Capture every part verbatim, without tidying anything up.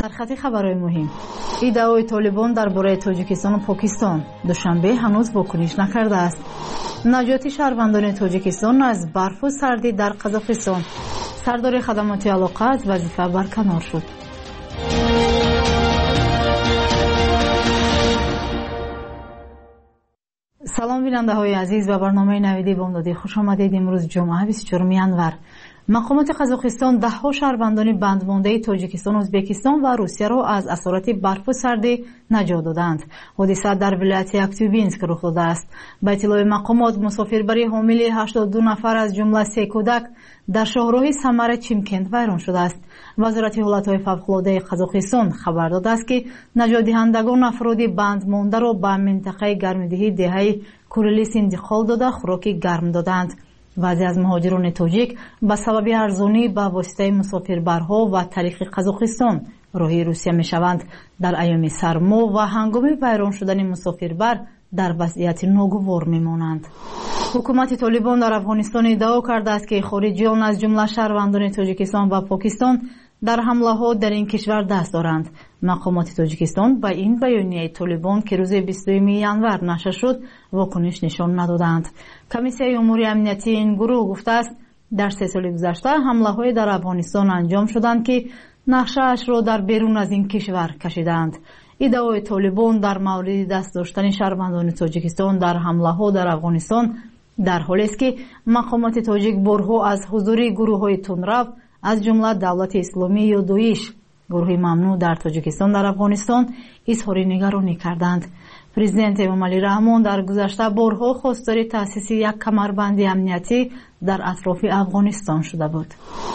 سرخط خبرهای مهم. ادعای طالبان درباره تاجیکستان و پاکستان دوشنبه هنوز واکنش نکرده است. نجات شهروندان تاجیکستان از برف و سردی در قزاقستان. سردار خدمات علاقه از وظیفه برکنار شد. سلام بیننده های عزیز و برنامه نویدی بامدادی خوش آمدید. امروز جمعه بیست و چهارم ژانویه. مقامات قزاقستان ده ها شهروندان بندمانده تاجیکستان، ازبکستان و روسیه را از اثرات برف و سردی نجات دادند. حادثه در ولایت اکتیوبینسک رخ داده است. به اطلاع مقامات مسافربری حامل هشتاد و دو نفر از جمله سه کودک در شاهراه سمر چیمکند ویران شده است. وزارت حالتهای فوق‌العاده قزاقستان خبر داده است که نجات دهندگان افراد بندمانده را به منطقه گرمدهی دهه کوریلیس انتقال داده خوراک گرم دادند. بعضی از مهاجران تاجیک به سبب ارزانی به واسطه مسافربرها و طریق قزاقستان راهی روسیه می شوند. در ایام سرما و هنگام ویران شدن مسافربر در وضعیت ناگوار می مانند. حکومت طالبان در افغانستان ادعا کرده است که خارجیان از جمله شهروندان تاجیکستان و پاکستان در حمله ها در این کشور دست دارند. مقامات تاجیکستان به این بیانیه طالبان که روز بیست و دو ژانویه نشر شد واکنش نشان ندادند. کمیسیون امور امنیتی این گروه گفته است در سه سال گذشته حمله های در افغانستان انجام شدند که نقشه اش را در بیرون از این کشور کشیدند. ادعای طالبان در مورد دست داشتن شهروندان تاجیکستان در حمله ها در افغانستان در حالی است که مقامات تاجیک بارها از حضور گروه های تندرو از جمله دولت اسلامی یا دویش، گروه ممنوع در تاجیکستان در افغانستان، اظهار نگرانی کردند. پرزیدنت امامعلی رحمان در گذشته بارها خواستار تأسیس یک کمربند امنیتی در اطراف افغانستان شده بود.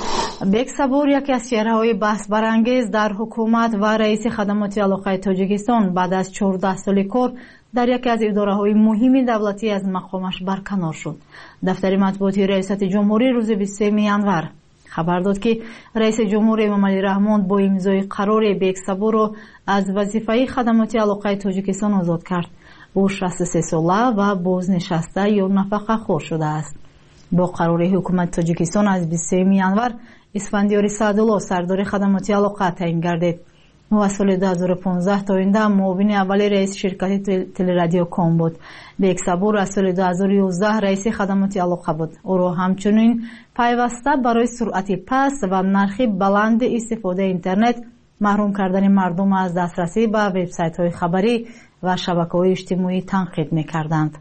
بیگ صبور یکی از چهره‌های بحث برانگیز در حکومت و رئیس خدمات علاقه تاجیکستان بعد از چهارده سال کار در یکی از اداره‌های مهم دولتی از مقامش برکنار شد. دفتر مطبوعاتی ریاست جمهوری روز بیست و سه ژانویه خبر داد که رئیس جمهور امامعلی رحمان با امضای قرار بیگ صبور را از وظیفه خدمات علاقه تاجیکستان آزاد کرد. او شصت و سه ساله و بازنشسته یا نفقه خور شده است. با قرار حکومت تاجیکستان از بیست و سه ژانویه اسفندیار سعدالله سردار خدمات علاقه تعیین گردید. او از سال دو هزار و پانزده تا آینده معاون اول رئیس شرکت تلرادیو کام بود. بیگ صبور از سال دو هزار و یازده رئیس خدمات علاقه بود. او را همچنین پیوسته برای سرعت پست و نرخ بلند استفاده اینترنت، محروم کردن مردم از دسترسی به وبسایت‌های خبری و شبکه‌های اجتماعی تنقید می‌کردند.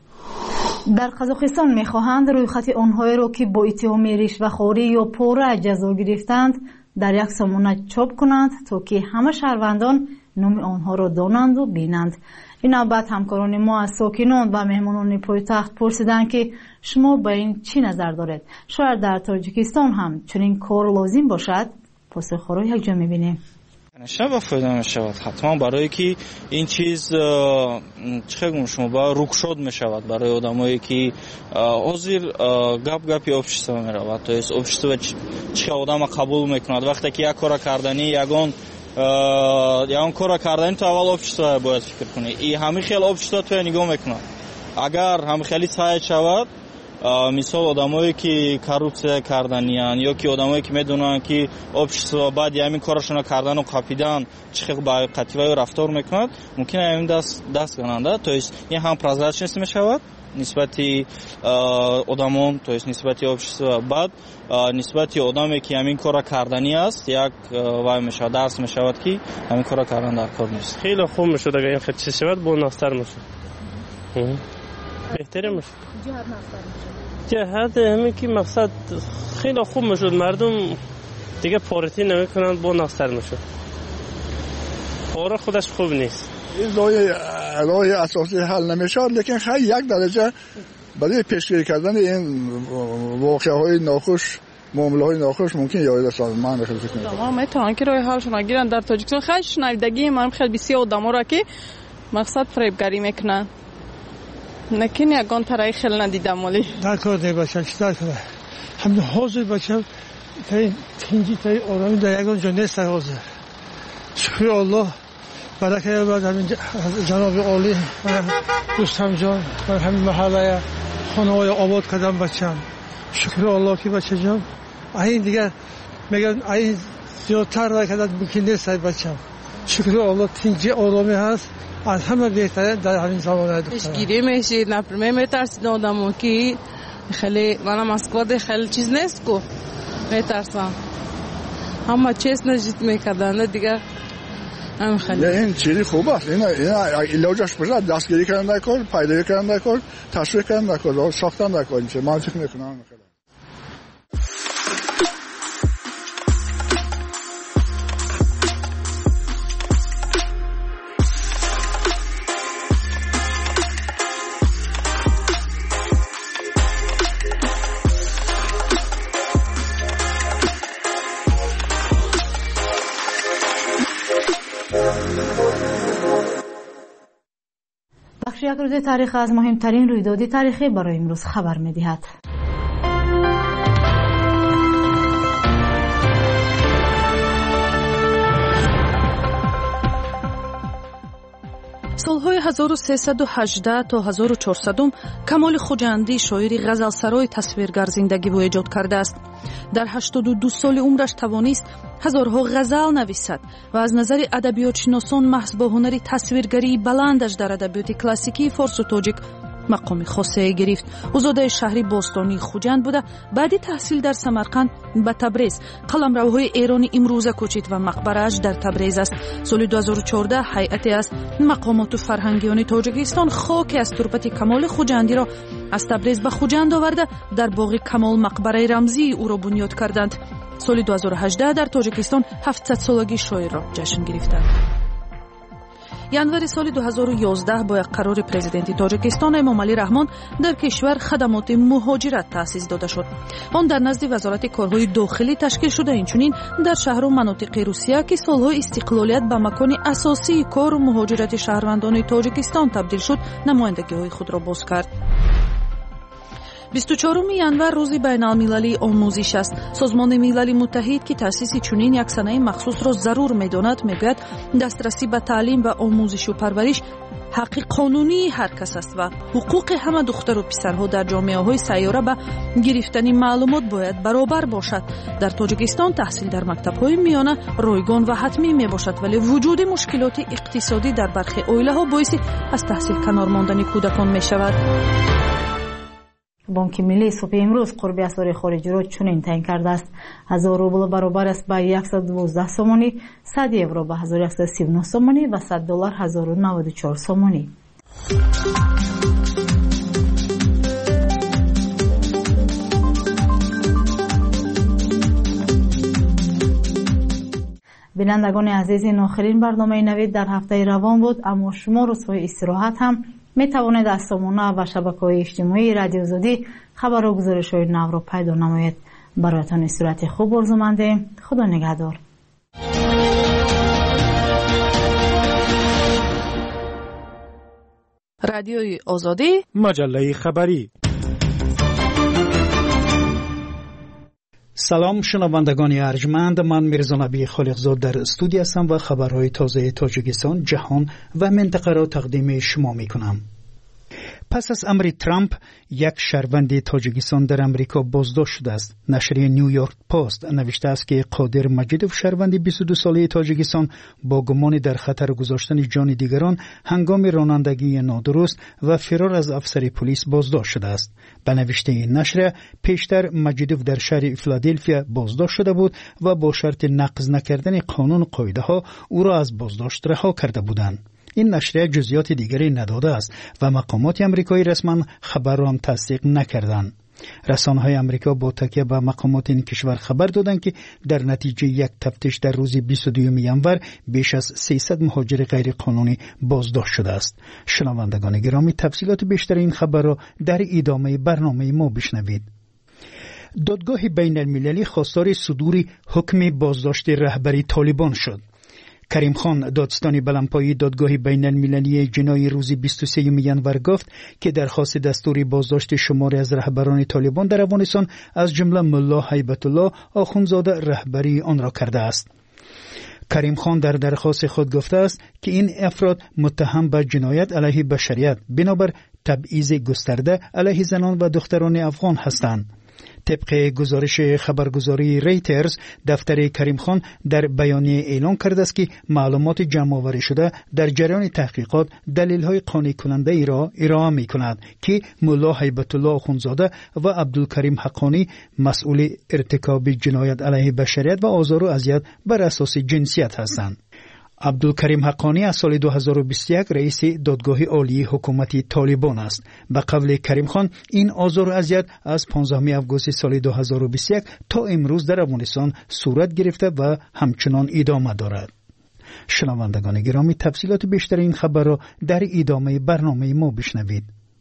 در قزاقستان می‌خواهند رویخط آنهایی را که با اتهام رشوه‌خواری یا پاره جزا گرفتند در یک سامانه چاپ کنند تا که همه شهروندان نام آنها را دانند و بینند. این نوبت همکاران ما از ساکنان و مهمانان پایتخت پرسیدند که شما با این چی نظر دارید؟ شاید در تاجیکستان هم چنین کار لازم باشد؟ پاسخ را یک جا می‌بینیم. نشود فایده نشود. حتما برای که این چیز چه گم شما با رکشاد میشود برای آدمایی که حاضر گپ گپی общество میرود. تو است общество چه آدم قبول میکند وقتی که یک کار کردنی یگان یگان کار کردنی تو اول общество باید فکر کنی. این همه خیلی общество تو نگاه میکند. اگر همه خیلی سعی شود مثال آدمایی که کارپسیا کردنیان یا که آدمایی که میدونن که общество بعد همین کارشون کردن و قاپیدن چه با قطعی رفتار میکنند ممکنه همین دست دست گننده. تو است این هم پرازرچنس میشود نسبت آدمان، تو است نسبت общество، بعد نسبت آدمی که همین کار کردنی است یک وای میشه درس میشود که همین کار کردن در کار نیست. خیلی خوب میشد اگر این خیلی چیز شود با ناستر میشه بهتره میشه. جهت ناستر میشه. جهت همین که مقصد خیلی خوب میشد مردم دیگه پارتی نمیکنند با ناستر میشه. پاره خودش خوب نیست. این راه اساسی حل نمیشه لیکن خیلی یک درجه برای پیشگیری کردن این واقعه های ناخوش معامله های ناخوش ممکن یاد سازمان خیلی فکر کنم. ما میتونن که راه حل شون گیرن در تاجیکستان خیلی شنیدگی ما خیلی بسیار آدما را که مقصد فریبگری میکنن. نکنی یگان طرحی خیلی ندیدم ولی در کار دی باشم چیکار کنم هم حاضر باشم تا این تنجی تا این آرامی در یگان جا نیست حاضر. شکر الله برکه بعد همین جناب عالی و دوستم جان و همین محله خانه های آباد کردم بچم. شکر الله که بچه جان این دیگه میگن این زیادتر را کردن ممکن نیست بچم. شکر الله تینجی آرامی هست از همه بهتره در همین زمانه دخترم. گیری میشید نپرمه میترسید آدمو که خیلی منم مسکوات خیلی چیز نیست کو میترسم همه چیز نجید میکردن دیگه هم خیلی این چیزی خوب است این علاجش بشه دستگیری کردن در کار پیدایی کردن در کار تشویق کردن در کار ساختن در کار میشه من فکر میکنم خیلی بخش یک روز تاریخ از مهمترین رویداد تاریخی برای امروز خبر می‌دهد. سالهای هزار و سیصد و هجده تا هزار و چهارصد کمال خوجندی شاعری غزلسرای تصویرگر زندگی و ایجاد کرده است. در هشتاد و دو سال عمرش توانست هزارها غزل نویسد و از نظر ادبیات شناسان محض با هنر تصویرگری بلندش در ادبیات کلاسیکی فارس و تاجیک مقام خاصه گرفت. او زاده شهری باستانی خوجند بوده. بعد تحصیل در سمرقند به تبریز قلمروهای ایرانی امروزه کوچید و مقبره‌اش در تبریز است. سال دو هزار و چهارده هیئتی از مقامات فرهنگیان تاجیکستان خاک از تربت کمال خوجندی را از تبریز به خوجند آورده در باغ کمال مقبره رمزی او را بنیاد کردند. سال دو هزار و هجده در تاجیکستان هفتصد سالگی شاعر را جشن گرفتند. январи соли ду ҳазору ёздаҳ бо як қарори президенти тоҷикистон эмомалӣ раҳмон дар кишвар хадамоти муҳоҷират таъсис дода шуд. он дар назди вазорати корҳои дохилӣ ташкил шуда инчунин дар шаҳру манотиқи русия ки солҳо истиқлолият ба макони асосии кору муҳоҷирати шаҳрвандони тоҷикистон табдил шуд намояндагиҳои худро боз кард. بیست و چهارم январ рӯзи байналмилалии омӯзиш аст. созмони милали муттаҳид ки таъсиси чунин як санаи махсусро зарур медонад мегӯяд дастрасӣ ба таълим ва омӯзишу парвариш ҳаққи қонунии ҳар кас аст ва ҳуқуқи ҳама духтару писарҳо дар ҷомеаҳои сайёра ба гирифтани маълумот бояд баробар бошад. дар тоҷикистон таҳсил дар мактабҳои миёна ройгон ва ҳатмӣ мебошад, вале вуҷуди мушкилоти иқтисодӣ дар бархи оилаҳо боиси аз таҳсил канор мондани кӯдакон мешавад. بانک ملی صبح امروز قرب اسعار خارجی را چنین تعیین کرده است: هزار روبل برابر است به صد و دوازده سومانی، صد یورو به هزار و صد و سی و نه سومانی و صد دلار هزار و نود و چهار سومانی. بینندگان عزیز، این آخرین برنامه نوید در هفته روان بود، اما شما روزهای استراحت هم می توانید از سامانه و شبکه‌های اجتماعی رادیو آزادی خبر و گزارش‌های نو را پیدا نمایید. برایتان صورت خوب آرزومندیم. خدا نگهدار. رادیوی آزادی، مجله خبری. سلام شنوندگان ارجمند، من میرزا نبی خالقزاد در استودیو هستم و خبرهای تازه تاجیکستان، جهان و منطقه را تقدیم شما میکنم. پس از امر ترامپ، یک شهروند تاجیکستان در امریکا بازداشت شده است. نشریه نیویورک پست نوشته است که قادر مجیدوف، شهروند بیست و دو ساله تاجیکستان، با گمان در خطر گذاشتن جان دیگران هنگام رانندگی نادرست و فرار از افسر پلیس بازداشت شده است. به نوشته این نشریه، پیشتر مجیدوف در شهر فیلادلفیا بازداشت شده بود و با شرط نقض نکردن قانون قاعده ها او را از بازداشت رها کرده بودند. این نشریه جزئیات دیگری نداده است و مقامات آمریکایی رسما خبر را هم تصدیق نکردند. رسانه‌های آمریکا با تکیه به مقامات این کشور خبر دادند که در نتیجه یک تفتیش در روز بیست و دوم ژانویه بیش از سیصد مهاجر غیر قانونی بازداشت شده است. شنوندگان گرامی، تفصیلات بیشتر این خبر را در ادامه برنامه ما بشنوید. دادگاه بین المللی خواستار صدور حکم بازداشت رهبری طالبان شد. کریم خان، دادستان بلندپایه دادگاه بین المللی جنایی روز بیست و سوم ژانویه گفت که درخواست دستور بازداشت شماری از رهبران طالبان در افغانستان از جمله ملا هیبت الله آخوندزاده رهبری آن را کرده است. کریم خان در درخواست خود گفته است که این افراد متهم به جنایت علیه بشریت بنابر تبعیض گسترده علیه زنان و دختران افغان هستند. طبق گزارش خبرگزاری ریترز، دفتر کریم خان در بیانیه اعلام کرده است که معلومات جمع آوری شده در جریان تحقیقات دلیل‌های قانع کننده ای را ارائه می‌کند که ملا هیبت الله آخوندزاده و عبدالکریم حقانی مسئول ارتکاب جنایت علیه بشریت و آزار و اذیت بر اساس جنسیت هستند. عبدالکریم حقانی از سال دو هزار و بیست و یک رئیس دادگاه عالی حکومت طالبان است. به قول کریم خان، این آزار و اذیت از پانزدهم آگوست سال دو هزار و بیست و یک تا امروز در افغانستان صورت گرفته و همچنان ادامه دارد. شنوندگان گرامی، تفصیلات بیشتر این خبر را در ادامه برنامه ما بشنوید.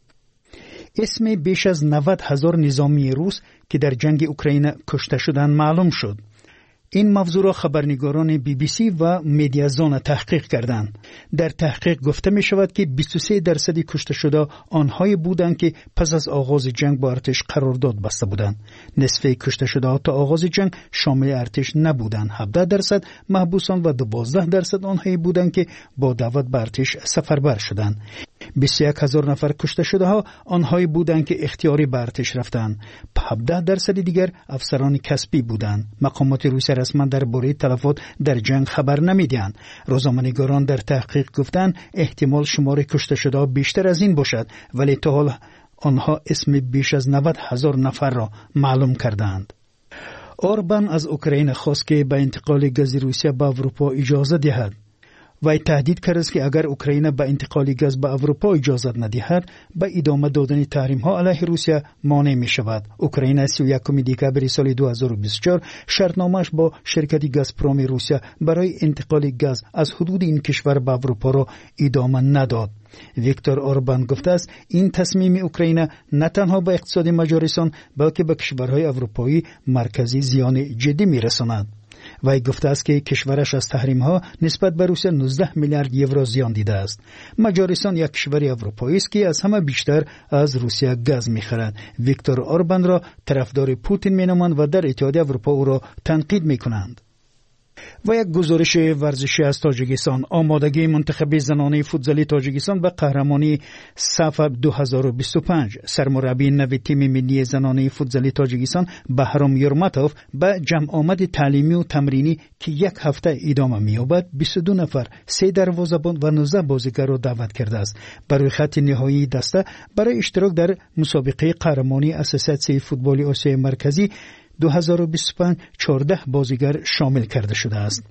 اسم بیش از نود هزار نظامی روس که در جنگ اوکراین کشته شدند معلوم شد. این موضوع را خبرنگاران بی بی سی و مدیازون تحقیق کردند. در تحقیق گفته می شود که بیست و سه درصد کشته شده آنهایی بودند که پس از آغاز جنگ با ارتش قرارداد بسته بودند. نصف کشته شده تا آغاز جنگ شامل ارتش نبودند. هفده درصد محبوسان و دوازده درصد آنهایی بودند که با دعوت به ارتش سفربر شدند. بیست و یک هزار نفر کشته شده ها آنهایی بودند که اختیاری به ارتش رفتند. هفده درصد دیگر افسران کسبی بودند. مقامات روسیه رسما درباره تلفات در جنگ خبر نمیدهند. روزنامه‌نگاران در تحقیق گفتند احتمال شمار کشته شده بیشتر از این باشد، ولی تا حال آنها اسم بیش از نود هزار نفر را معلوم کردند. اوربان از اوکراین خواست که به انتقال گاز روسیه به اروپا اجازه دهد. وی تهدید کرد که اگر اوکراین به انتقال گاز به اروپا اجازه ندهد، به ادامه دادن تحریم ها علیه روسیه مانع می شود. اوکراین سی و یکم دکامبر سال دو هزار و بیست و چهار شرطنامه‌اش با شرکت گازپروم روسیه برای انتقال گاز از حدود این کشور به اروپا را ادامه نداد. ویکتور اوربان گفته است این تصمیم اوکراین نه تنها به اقتصاد مجارستان بلکه به کشورهای اروپایی مرکزی زیان جدی می رساند. وی گفته است که کشورش از تحریم ها نسبت به روسیه نوزده میلیارد یورو زیان دیده است. مجارستان یک کشور اروپایی است که از همه بیشتر از روسیه گاز می‌خرد. ویکتور اوربان را طرفدار پوتین می‌نامند و در اتحادیه اروپا او را تنقید می‌کنند. و یک گزارش ورزشی از تاجیکستان. آمادگی منتخب زنانه فوتبال تاجیکستان به قهرمانی صف دو هزار و بیست و پنج. سرمربی نوی تیم ملی زنانه فوتبال تاجیکستان بهرام یورماتوف به جمع آمد تعلیمی و تمرینی که یک هفته ادامه می‌یابد بیست و دو نفر، سه دروازه‌بان و نوزده بازیگر را دعوت کرده است. برای خط نهایی دسته برای اشتراک در مسابقه قهرمانی اساسیاسیون فوتبال آسیای مرکزی دو هزار و بیست و پنج چهارده بازیگر شامل کرده شده است.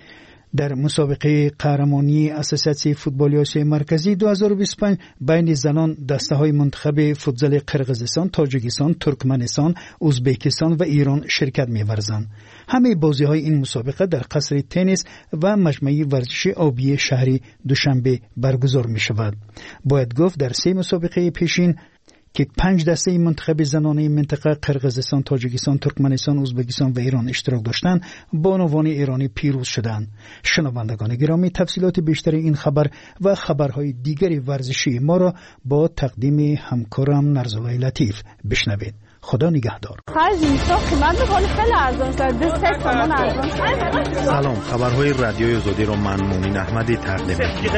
در مسابقه قهرمانی اساسیاسیون فوتبال آسیای مرکزی دو هزار و بیست و پنج بین زنان دسته‌های منتخب فوتبال قرقیزستان، تاجیکستان، ترکمنستان، ازبکستان و ایران شرکت می‌ورزند. همه بازی‌های این مسابقه در قصر تنیس و مجمع ورزشی آبی شهری دوشنبه برگزار می‌شود. باید گفت در سه مسابقه پیشین که پنج دسته منتخب زنانه منطقه قرقیزستان، تاجیکستان، ترکمنستان، ازبکستان و ایران اشتراک داشتند، بانوان ایرانی پیروز شدند. شنوندگان گرامی، تفصیلات بیشتر این خبر و خبرهای دیگری ورزشی ما را با تقدیم همکارم نرزالای لطیف بشنوید. خدا نگهدار. سلام، خبرهای رادیوی آزادی را من مومن احمدی تقدیم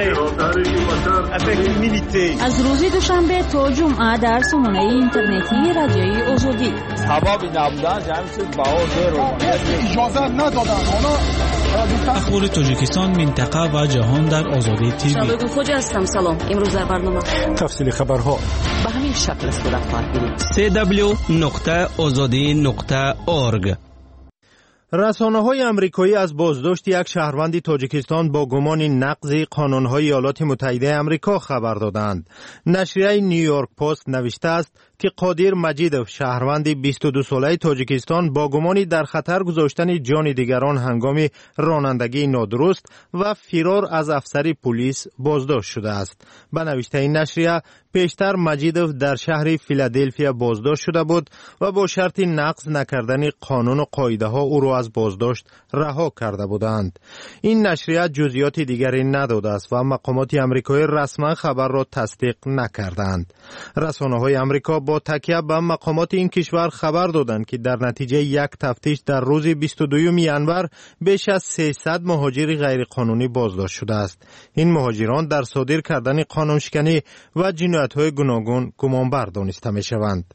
می‌کنم. از روز دوشنبه تا جمعه در سامانه اینترنتی رادیوی آزادی. سبب نبودن جمعیت بهار رو اجازه ندادن. اخبار تاجیکستان، منطقه و جهان در آزادی تیوی. شبکه خوج هستم. سلام. امروز در برنامه تفصیل خبرها به همین شکل است که خواهد بینید. سی دبلیو نقطه آزادی نقطه اورگ. رسانه‌های آمریکایی از بازداشت یک شهروند تاجیکستان با گمان نقض قانون‌های ایالات متحده آمریکا خبر دادند. نشریه نیویورک پست نوشته است که قادر مجیدوف، شهروند بیست و دو ساله تاجیکستان، با گمان در خطر گذاشتن جان دیگران هنگام رانندگی نادرست و فرار از افسر پلیس بازداشت شده است. به نوشته این نشریه، پیشتر مجیدوف در شهر فیلادلفیا بازداشت شده بود و با شرط نقض نکردن قانون و قاعده ها او را از بازداشت رها کرده بودند. این نشریه جزئیات دیگری نداده است و مقامات آمریکایی رسما خبر را تصدیق نکردند. رسانه‌های آمریکا با تکیه به مقامات این کشور خبر دادند که در نتیجه یک تفتیش در روز بیست و دوم ژانویه بیش از سیصد مهاجر غیرقانونی بازداشت شده است. این مهاجران در صادر کردن قانونشکنی و جنایت‌های گوناگون گمانبر دانسته می‌شوند.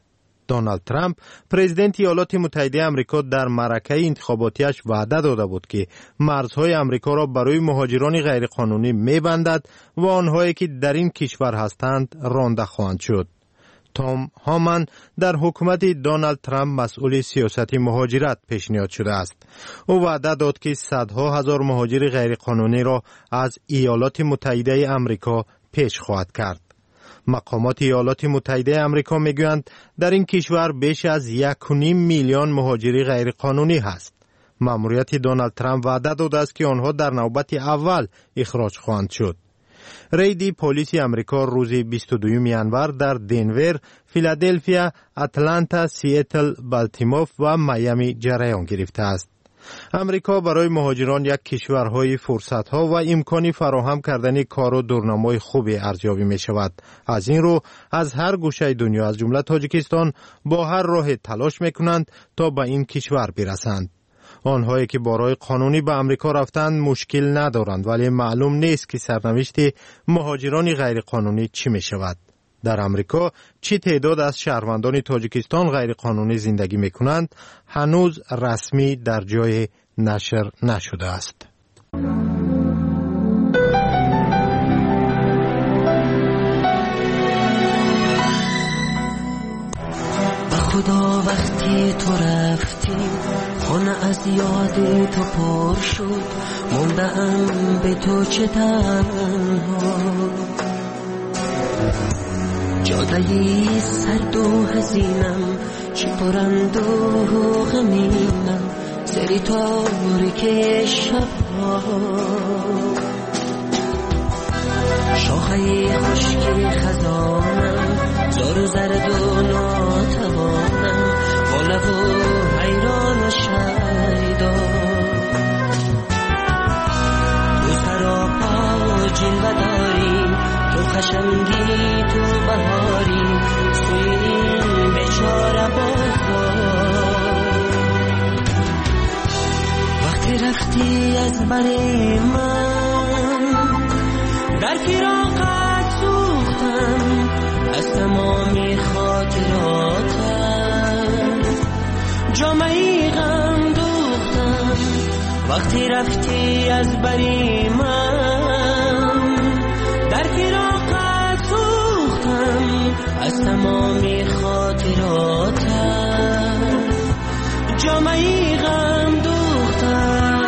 دونالد ترامپ پرزیدنت ایالات متحده آمریکا در معرکه انتخاباتیش وعده داده بود که مرزهای آمریکا را برای مهاجران غیرقانونی می‌بندد و آنهایی که در این کشور هستند رانده خواهند شد. توم هامان در حکومت دونالد ترامپ مسئول سیاست مهاجرت پیشنهاد شده است. او وعده داد که صدها هزار مهاجر غیرقانونی را از ایالات متحده آمریکا پیش خواهد کرد. مقامات ایالات متحده آمریکا میگویند در این کشور بیش از یک و نیم میلیون مهاجر غیرقانونی هست. مأموریت دونالد ترامپ وعده داده است که آنها در نوبت اول اخراج خواهند شد. ریدی پلیس آمریکا روز بیست و دوم ژانویه در دنور، فیلادلفیا، اتلانتا، سیاتل، بالتیمور و میامی جریان گرفته است. امریکا برای مهاجران یک کشورهای فرصت‌ها و امکانی فراهم کردن کار و دورنمای خوبی ارزیابی می شود. از این رو از هر گوشه دنیا از جمله تاجیکستان با هر راه تلاش می کنند تا به این کشور برسند. آنهایی که با راه قانونی به امریکا رفتند مشکل ندارند، ولی معلوم نیست که سرنوشت مهاجران غیرقانونی چی می شود. در امریکا چی تعداد از شهروندان تاجیکستان غیرقانونی زندگی می کنند هنوز رسمی در جای نشر نشده است. خدا وقتی تو رفتی خانه از یاد تو پر شد، موندم به تو چه تنها، جادهی سرد و حزینم چی پرند و غمینم، سری تاریک شبها، شاخه خشکی خزانم زار زرد و ناتوانم، با لب و حیران و شیدا، تو سراپا جلوه داری، تو خشنگی تو بهاری، سوی این بیچاره بازار، وقتی رفتی از بر من در فراقت سوختم، از تمامی خاطراتم جامعی غم دوختم، وقتی رفتی از بری من در فراقت سوختم، از تمامی خاطراتم جامعی غم دوختم.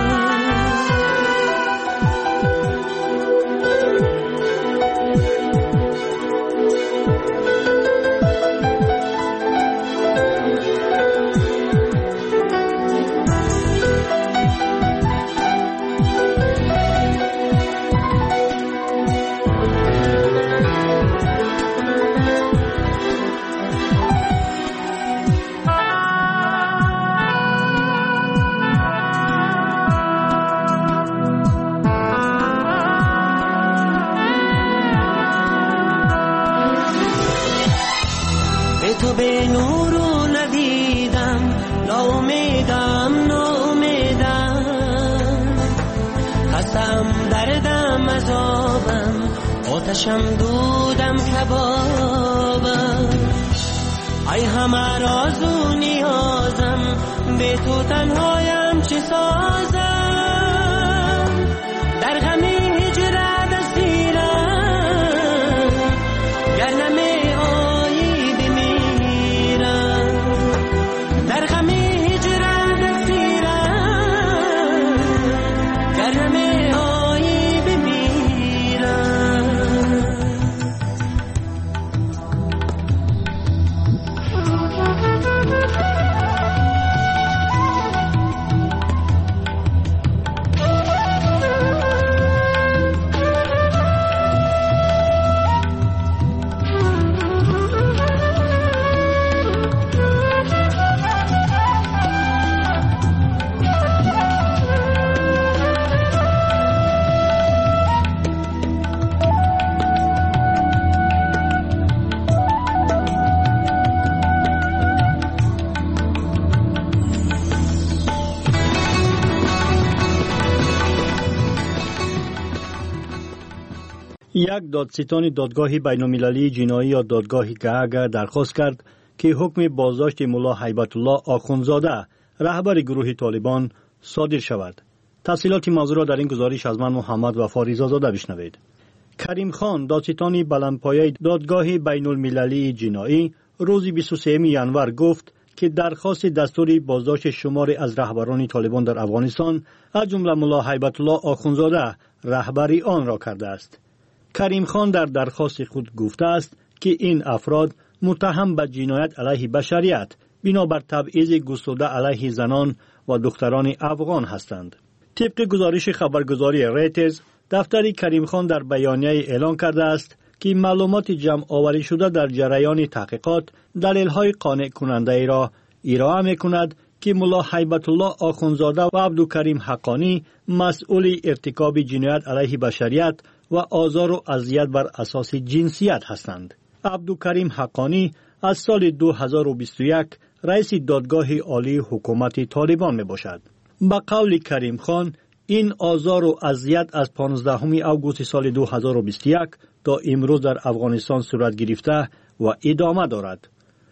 تو به نورو ندیدم، ناامیدم ناامیدم، خستم دردم عذابم، آتشم دودم کبابم، ای همه راز و نیازم، به تو تنهایم چه سازم، در غم هجرت اسیرم، گر نمی یک دادستان دادگاه بین‌المللی جنایی یا دادگاه گهاگ درخواست کرد که حکم بازداشت ملا هیبت الله آخوندزاده رهبر گروه طالبان صادر شود. تفصیلات موضوع را در این گزارش از من محمد وفا رضازاده بشنوید. کریم خان دادستان بلندپایه دادگاه بین المللی جنایی روز بیست و سوم ژانویه گفت که درخواست دستور بازداشت شماری از رهبران طالبان در افغانستان از جمله ملا هیبت الله آخوندزاده رهبری آن را کرده است. کریم خان در درخواست خود گفته است که این افراد متهم به جنایت علیه بشریت بنابر تبعیض گسترده علیه زنان و دختران افغان هستند. طبق گزارش خبرگزاری ریترز، دفتر کریم خان در بیانیه اعلان کرده است که معلومات جمع آوری شده در جریان تحقیقات دلیل‌های قانع کننده ای را ارائه می‌کند که ملا هیبت الله آخوندزاده و عبدالکریم حقانی مسئول ارتکاب جنایت علیه بشریت و آزار و اذیت بر اساس جنسیت هستند. عبدالکریم حقانی از سال دو هزار و بیست و یک رئیس دادگاه عالی حکومت طالبان می باشد. به قول کریم خان، این آزار و اذیت از پانزدهم اوگوست سال دو هزار و بیست و یک تا امروز در افغانستان صورت گرفته و ادامه دارد.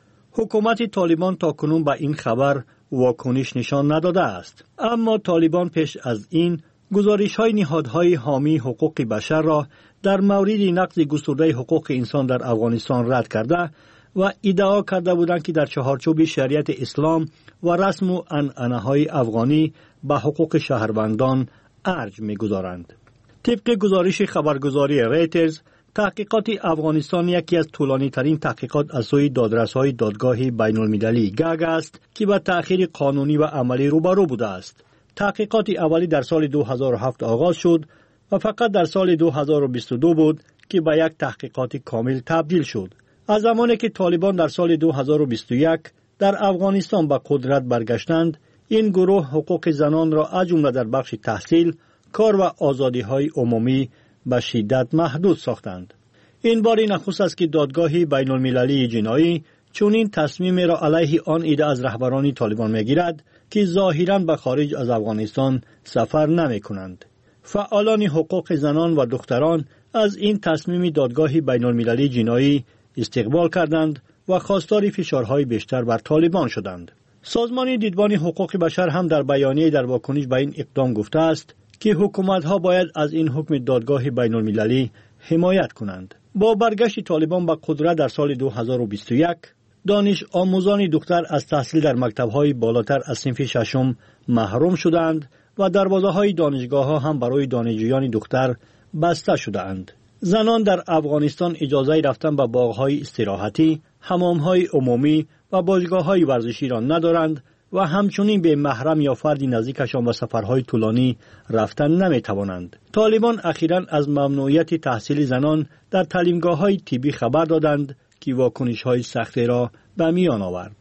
حکومت طالبان تا کنون به این خبر واکنش نشان نداده است. اما طالبان پیش از این گزارش‌های نهادهای حامی حقوق بشر را در مورد نقض گسترده حقوق انسان در افغانستان رد کرده و ادعا کرده بودند که در چهارچوب شریعت اسلام و رسم و عنعنه‌های افغانی به حقوق شهروندان ارج می‌گذارند. طبق گزارش خبرگزاری ریترز، تحقیقات افغانستان یکی از طولانی‌ترین تحقیقات از سوی دادرس‌های دادگاه بین المللی گاگ است که به تأخیر قانونی و عملی روبرو بوده است. تحقیقات اولی در سال دو هزار و هفت آغاز شد و فقط در سال دو هزار و بیست و دو بود که به یک تحقیقات کامل تبدیل شد. از زمانی که طالبان در سال دو هزار و بیست و یک در افغانستان به قدرت برگشتند، این گروه حقوق زنان را از جمله در بخش تحصیل، کار و آزادی‌های عمومی به شدت محدود ساختند. این بار نخست است که دادگاه بین المللی جنایی چنین تصمیم را علیه آن عده از رهبران طالبان می‌گیرد که ظاهراً به خارج از افغانستان سفر نمی‌کنند. فعالان حقوق زنان و دختران از این تصمیم دادگاه بین المللی جنایی استقبال کردند و خواستار فشارهای بیشتر بر طالبان شدند. سازمان دیدبان حقوق بشر هم در بیانیه در واکنش به این اقدام گفته است که حکومت‌ها باید از این حکم دادگاه بین المللی حمایت کنند. با برگشت طالبان به قدرت در سال دو هزار و بیست و یک، دانش آموزان دختر از تحصیل در مکتب‌های بالاتر از صنف ششم محروم شدند و دروازه‌های دانشگاه‌ها هم برای دانشجویان دختر بسته شدند. زنان در افغانستان اجازه رفتن به باغ‌های استراحتی، حمام‌های عمومی و باشگاه‌های ورزشی را ندارند و همچنین به محرم یا فردی نزدیکشان و سفرهای طولانی رفتن نمی‌توانند. طالبان اخیراً از ممنوعیت تحصیل زنان در تعلیمگاه‌های طبی خبر دادند که واکنش‌های سختی را به میان آورد.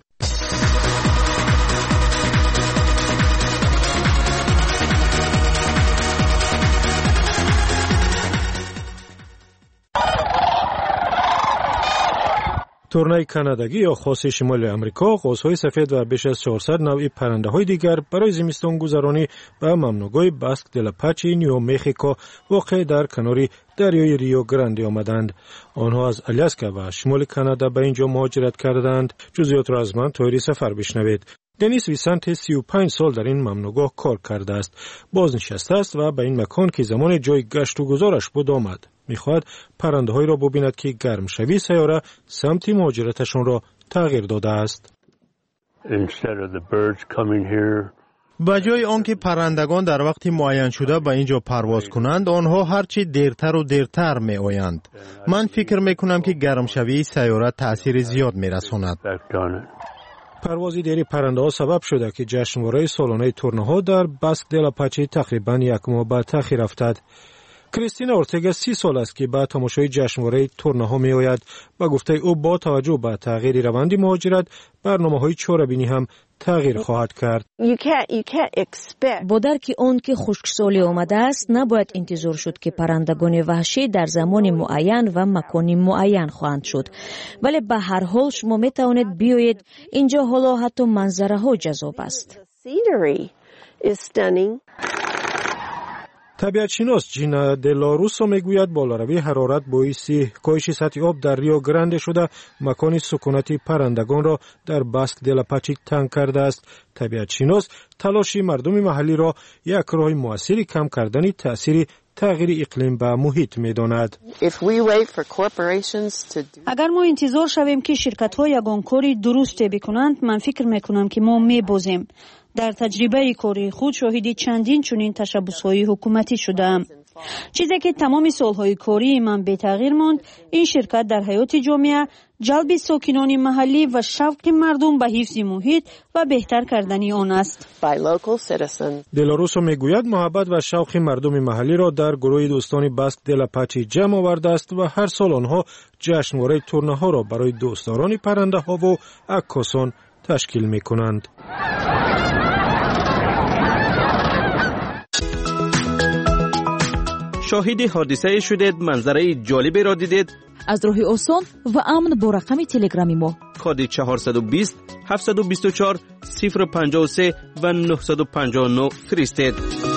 تورنای کانادایی یا خاص شمال امریکا قوس‌های سفید و بیش از چهارصد نوع پرنده‌های دیگر برای زمستان گذرانی به ممنوعگاه باسک دل پاچی نیو مکزیکو واقع در کنار دریای ریو گرانده آمدند. آنها از آلاسکا و شمال کانادا به اینجا مهاجرت کردند. جزئیات را از من طوری سفر بشنوید. دنیس ویسانت سی و پنج سال در این ممنوعگاه کار کرده است. بازنشسته است و به این مکان که زمان جای گشت و گذارش بود آمد. می‌خواهد پرنده‌هایی را ببیند که گرم شوی سیاره سمت مهاجرتشان را تغییر داده است. به جای آنکه پرندگان در وقت معین شده به اینجا پرواز کنند، آنها هرچی دیرتر و دیرتر می آیند. من فکر می کنم که گرم شوی سیاره تأثیر زیاد می رساند. پروازی دیری پرنده ها سبب شده که جشنواره سالانه تورنه ها در باسک دل پاچی تقریبا یک ماه به تأخیر افتاد. کریستینا اورتگا سی سال است که به تماشای جشنواره تورنه ها می آید و گفته او با توجه به تغییر روند مهاجرت برنامه های چاره‌بینی هم تغییر خواهد کرد. با درک آن که خشکسالی آمده است نباید انتظار شد که پرندگان وحشی در زمان معین و مکان معین خواهند شد، ولی به هر حال شما می توانید بیایید اینجا، حالا حتی منظره ها جذاب است. طبیعتشناس جینا دلاروسو میگوید بالاروی حرارت باعث کاهش سطح آب در ریو گرانده شده مکان سکونتی پرندگان را در باسک دل پاچیک تنگ کرده است. طبیعتشناس تلاش مردم محلی را یک راه موثر کم کردن تأثیر تغییر اقلیم به محیط می‌داند. اگر ما انتظار شویم که شرکت‌ها یگان کاری درست بکنند، من فکر می‌کنم که ما می‌بازیم. در تجربه کاری خود شاهدی چندین چنین تشبس‌های حکومتی شدم. چیزی که تمام سالهای کاری من به تغییر ماند، این شرکت در حیات جامعه، جلب ساکنان محلی و شوق مردم به حفظ محیط و بهتر کردن آن است. دلاروسو میگوید محبت و شوق مردم محلی را در گروه دوستان باسک دل پاچی جمع آورده است و هر سال آنها جشنواره تورنه ها را برای دوستداران پرنده ها و عکاسان تشکیل می کنند. شاهد حادثه شدید، منظره جالبی را دیدید؟ از راه آسان و امن با رقم تلگرامی ما کد چهارصد و بیست هفتصد و بیست و چهار صفر پنجاه و سه و نهصد و پنجاه و نه فرستید.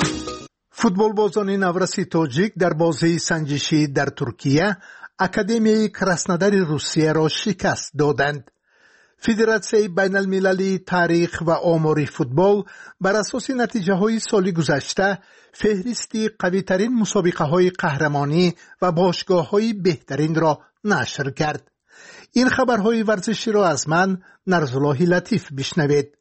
فوتبال بازان نورسی تاجیک در بازی سنجشی در ترکیه اکادمیای کراسنودار روسیه را شکست دادند. فدراسیون بین المللی تاریخ و آمار فوتبال بر اساس نتیجه های سال گذشته فهرستی قوی ترین مسابقه های قهرمانی و باشگاه های بهترین را نشر کرد. این خبرهای ورزشی را از من نرزالله لطیف بشنوید.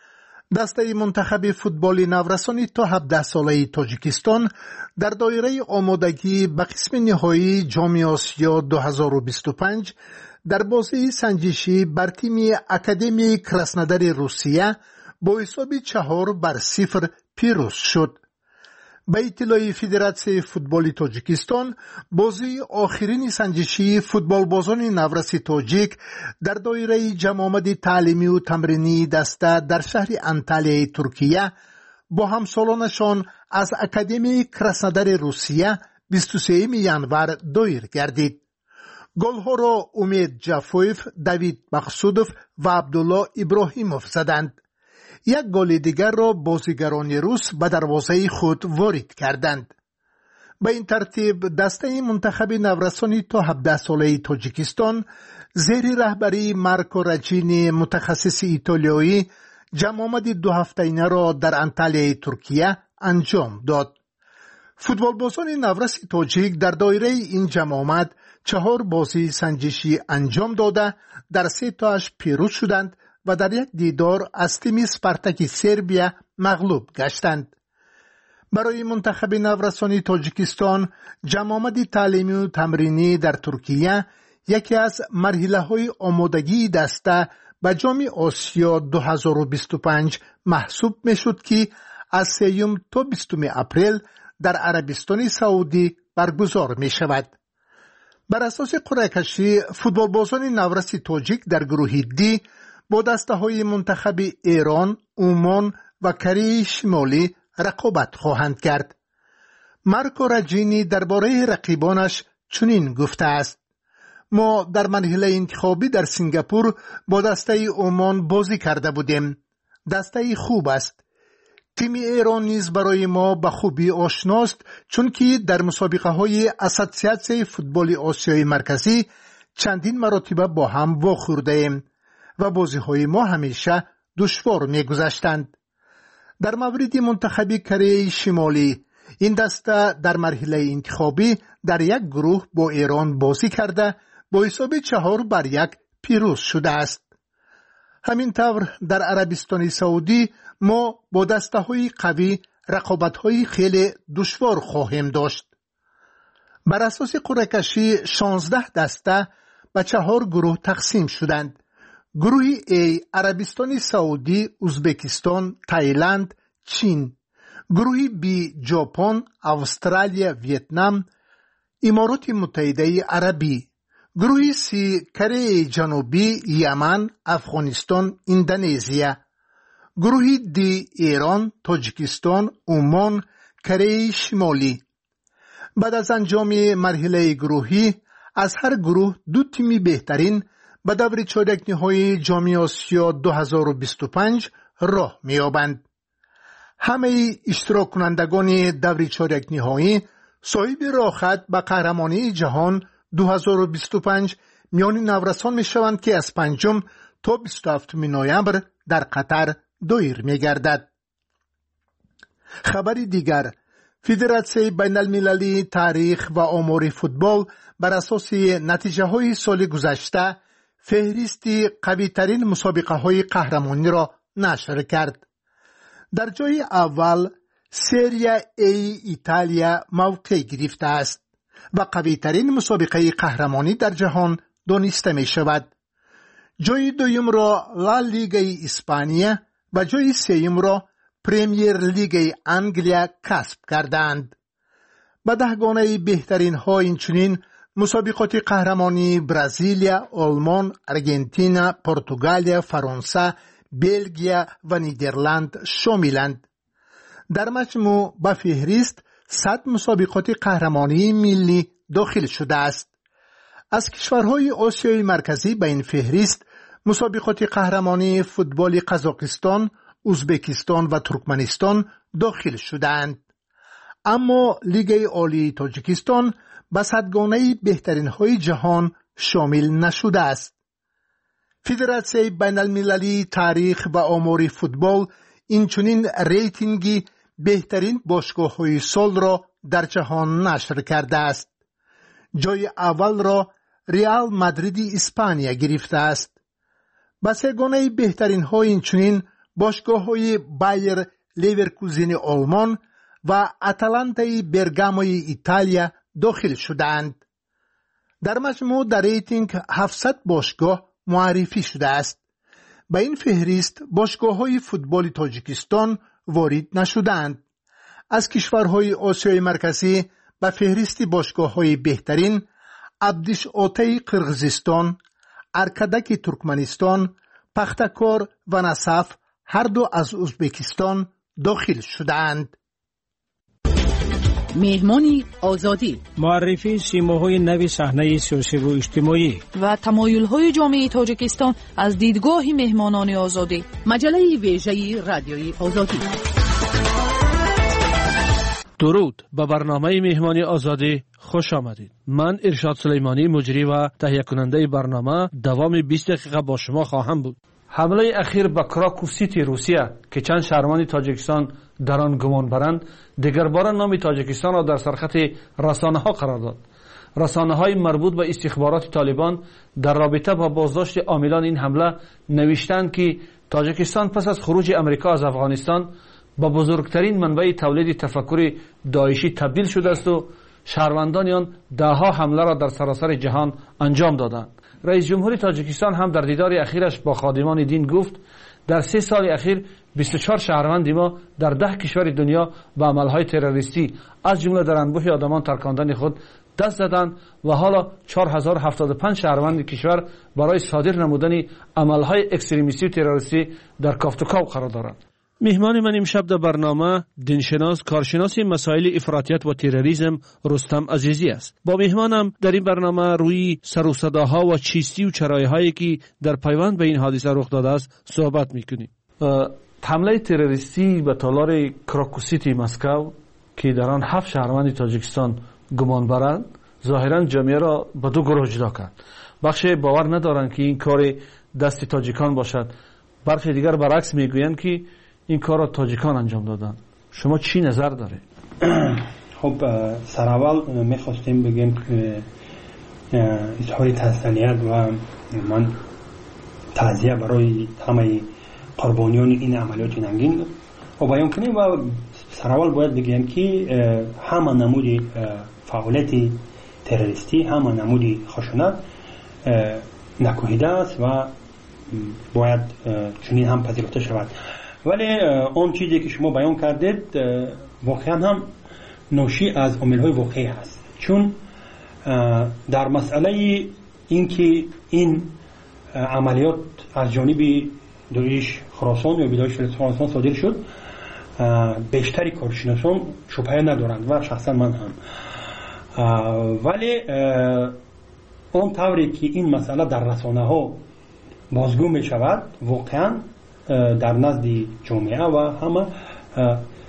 دسته منتخب فوتبال نورسانی تا هفده ساله تاجیکستان در دایره آمادگی به قسم نهایی جام آسیا دو هزار و بیست و پنج در بازی سنجشی بر تیم اکادمی کراسنودار روسیه با حساب چهار بر صفر پیروز شد. به اطلاع فدراسیون فوتبال تاجیکستان، بازی آخرین سنجشی فوتبال بازان نورسی تاجیک در دایره جمع آمد تعلیمی و تمرینی دسته در شهر انتالیای ترکیه با همسالانشان از اکادمی کراسنودار روسیه بیست و سوم ژانویه دایر گردید. گل‌ها را امید جعفویف، دوید مقصودوف و عبدالله ابراهیموف زدند. یک گل دیگر را بازیگران روس به دروازه خود وارد کردند. به این ترتیب دسته منتخب نورسانی تا هفده ساله تاجیکستان زیر رهبری مارکو راجینی متخصص ایتالیایی جمع آمد دو هفته‌ینه را در انتالیای ترکیه انجام داد. فوتبال بازان نورس تاجیک در دایره این جمع آمد چهار بازی سنجشی انجام داده در سه تاش پیروز شدند و در یک دیدار از تیم اسپارتاک سربیا مغلوب گشتند. برای منتخب نورسانی تاجیکستان جمع آمد تعلیمی و تمرینی در ترکیه یکی از مرحله‌های آمادگی دسته به جام آسیا دو هزار و بیست و پنج محسوب میشد که از سوم تا بیستم اپریل در عربستان سعودی برگزار می شود. بر اساس قرعه کشی فوتبال بازان نورسی تاجیک در گروه دی با دسته های منتخب ایران، عمان و کره شمالی رقابت خواهند کرد. مارکو راجینی درباره رقیبانش چنین گفته است: ما در مرحله انتخابی در سنگاپور با دسته عمان بازی کرده بودیم. دسته خوب است. تیم ایران نیز برای ما به خوبی آشناست، چون که در مسابقه های اساسیاسیون فوتبال آسیای مرکزی چندین مرتبه با هم واخورده ایم و بازی های ما همیشه دشوار می گذشتند. در مورد منتخب کره شمالی، این دسته در مرحله انتخابی در یک گروه با ایران بازی کرده با حساب چهار بر یک پیروز شده است. همینطور در عربستان سعودی ما با دسته های قوی رقابت های خیلی دشوار خواهیم داشت. بر اساس قرعه کشی شانزده دسته به چهار گروه تقسیم شدند. گروه A عربستان سعودی، ازبکستان، تایلند، چین. گروه B ژاپن، استرالیا، ویتنام، امارات متحده عربی. گروه C کره جنوبی، یمن، افغانستان، اندونزیا. گروه D ایران، تاجیکستان، عمان، کره شمالی. بعد از انجام مرحله گروهی از هر گروه دو تیمی بهترین به دور چهارک نهایی جام آسیا دو هزار و بیست و پنج راه می‌یابند. همه اشتراک کنندگان دور چهارک نهایی صاحب راه خط به قهرمانی جهان دو هزار و بیست و پنج میان نورسان می شوند که از پنجم تا بیست و هفتم نوامبر در قطر دایر می گردد. خبری دیگر، فدراسیون بین المللی تاریخ و آمار فوتبال بر اساس نتیجه های سال گذشته فهرستی قوی ترین مسابقه های قهرمانی را نشر کرد. در جای اول سری ای ایتالیا موقع گرفته است و قوی ترین مسابقه قهرمانی در جهان دانسته می شود. جای دوم را لا لیگ اسپانیا و جای سوم را پریمیر لیگ انگلیا کسب کردند. به دهگانه بهترین ها اینچنین مسابقات قهرمانی برزیلیا، آلمان، ارژانتین، پرتغال، فرانسه، بلژیم و نیدرلند شاملند. در مجموع به فهرست صد مسابقات قهرمانی ملی داخل شده است. از کشورهای آسیای مرکزی به این فهرست مسابقات قهرمانی فوتبال قزاقستان، ازبکستان و ترکمنستان داخل شدند. اما لیگ عالی تاجیکستان به صدگانه بهترین های جهان شامل نشده است. فدراسیون بین المللی تاریخ و آمار فوتبال اینچنین ریتینگی بهترین باشگاه های سال را در جهان نشر کرده است. جای اول را ریال مادرید اسپانیا گرفته است. به سگانه بهترین های اینچنین باشگاه های بایر لیورکوزن آلمان و اتلانتای برگاموی ایتالیا داخل شدند. در مجموع در ریتینگ هفتصد باشگاه معرفی شده است. به این فهرست باشگاه های فوتبال تاجیکستان وارد نشدند. از کشورهای آسیای مرکزی به فهرست باشگاه های بهترین عبدش آتای قرغیزستان، ارکدک ترکمنستان، پختکار و نصف هر دو از ازبکستان داخل شدند. مهمانی آزادی، معرفی سیماهای نوی صحنه سیاسی و اجتماعی و تمایل‌های جامعه تاجیکستان از دیدگاه مهمانان آزادی. مجله ویژه رادیوی آزادی. درود، به برنامه مهمانی آزادی خوش آمدید. من ارشاد سلیمانی، مجری و تهیه کننده برنامه، دوام بیست دقیقه با شما خواهم بود. حمله اخیر به کراکو سیتی روسیه که چند شهروند تاجیکستان در آن گمان برند، دیگر بار نام تاجیکستان را در سرخط رسانه ها قرار داد. رسانه های مربوط به استخبارات طالبان در رابطه با بازداشت عاملان این حمله نوشتند که تاجیکستان پس از خروج امریکا از افغانستان با بزرگترین منبع تولید تفکر داعشی تبدیل شده است و شهروندان آن دهها حمله را در سراسر جهان انجام دادند. رئیس جمهور تاجیکستان هم در دیدار اخیرش با خادمان دین گفت در سه سال اخیر بیست و چهار شهروند ما در ده کشور دنیا به عملهای تروریستی از جمله در انبوه آدمان ترکاندن خود دست زدند و حالا چهار هزار و هفتاد و پنج شهروند کشور برای صادر نمودن عملهای اکستریمیستی و تروریستی در کافتوکاو قرار دارند. مهمان من امشب در برنامه دینشناس، کارشناس مسائل افراطیت و تروریسم رستم عزیزی است. با مهمانم در این برنامه روی سر و صداها و چیستی و چرایهایی که در پیوند به این حادثه رخ داده است صحبت میکنیم. حمله تروریستی به تالار کراکو سیتی مسکو که در آن هفت شهروند تاجیکستان گمان برند ظاهرا جامعه را به دو گروه جدا کرد. بخش باور ندارند که این کار دست تاجیکان باشد، برخی دیگر برعکس میگویند که این کار را تاجیکان انجام دادن. شما چی نظر داره؟ خب سر اول میخواستیم بگیم که اظهار تسلیت و من تعزیه برای همه قربانیان این عملیات ننگین و بیان کنیم و سر اول باید بگیم که همه نمود فعالیت تروریستی، همه نمود خشونت نکوهیده است و باید چنین هم پذیرفته شود. ولی اون چیزی که شما بیان کردید واقعا هم ناشی از عامل‌های واقعی هست، چون در مسئله اینکه این عملیات از جانب داعش خراسان یا داعش خراسان صادر شد بیشتری کارشناسان شبهه ندارند و شخصا من هم، ولی اون طوری که این مسئله در رسانه ها بازگو می شود واقعا در نزد جامعه و همه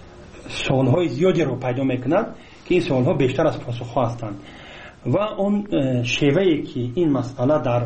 سوالهای زیادی رو پیدا میکند که این سوالها بیشتر از پاسخها هستند و اون شیوهی که این مسئله در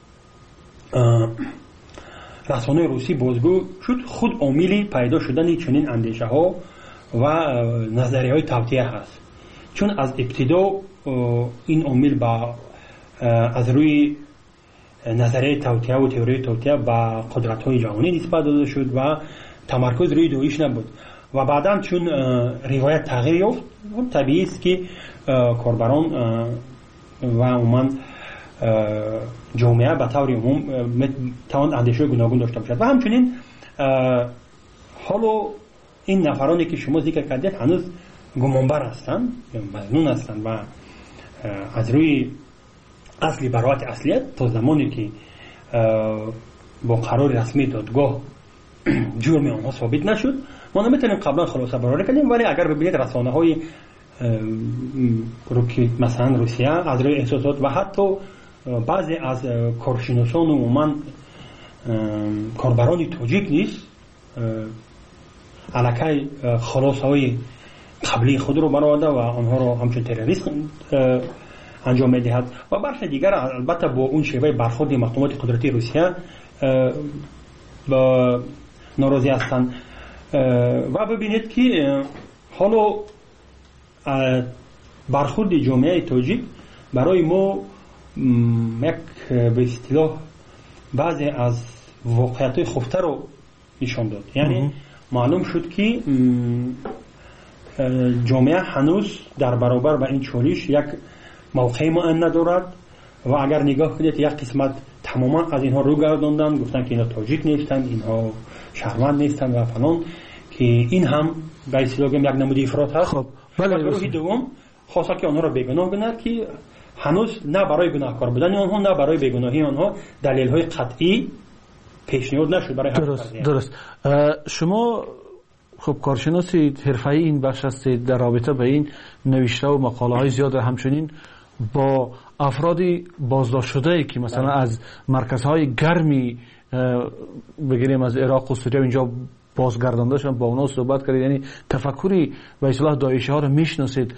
رسانه روسی بازگو شد خود عاملی پیدا شدن چنین اندیشه ها و نظریه های توطئه هست، چون از ابتدا این عامل با از روی نظریه توطئه و تئوری توطئه با قدرت های جهانی نسبت داده شد و تمرکز روی دویش نبود و بعدا چون روایت تغییر یافت طبیعی است که کاربران و عموما جامعه به طور عموم توان اندیشه گوناگون داشته باشد و همچنین حالا این نفرانی که شما ذکر کردید هنوز گمانبر هستند یا مظنون هستند و از روی اصلی براءت اصلیت تا زمانی که با قرار رسمی دادگاه جرم آنها ثابت نشد ما نمیتونیم قبلا خلاصه برآورده کنیم، ولی اگر ببینید رسانه های رو که مثلا روسیه از روی احساسات و حتی بعضی از کارشناسان و عموما کاربران تاجیک نیست علاقه خلاصه های قبلی خود رو برآورده و آنها رو همچون تروریست انجام میدهد و برخی دیگر البته با اون شیوه برخورد مقامات قدرتی روسیه با ناراضی هستند و ببینید که حالا برخورد جامعه تاجیک برای ما یک به اصطلاح بعضی از واقعیت خفته رو نشان داد، یعنی معلوم شد که جامعه هنوز در برابر با این چالش یک موقع معین ندارد و اگر نگاه کنید یک قسمت تماما از اینها رو گرداندن، گفتن که اینا تاجیک نیستند، اینها شهروند نیستند و فلان، که این هم به اصطلاح یک نمود افراط هست. خب و گروه دوم خواسته که آنها را بیگناه بگوید که هنوز نه برای گناهکار بودن آنها نه برای بیگناهی آنها دلیل‌های قطعی پیشنهاد نشد برای درست درست شما خب کارشناسی حرفه‌ای این بخش هستید، در رابطه به این نوشته و مقاله‌های زیاد همچنین با افرادی بازداشت شده که مثلا ده. از مرکزهای گرمی بگیریم از عراق و سوریه اینجا بازگردانده شدن، با اونا صحبت کردید، یعنی تفکری به اصطلاح داعشی ها رو میشناسید.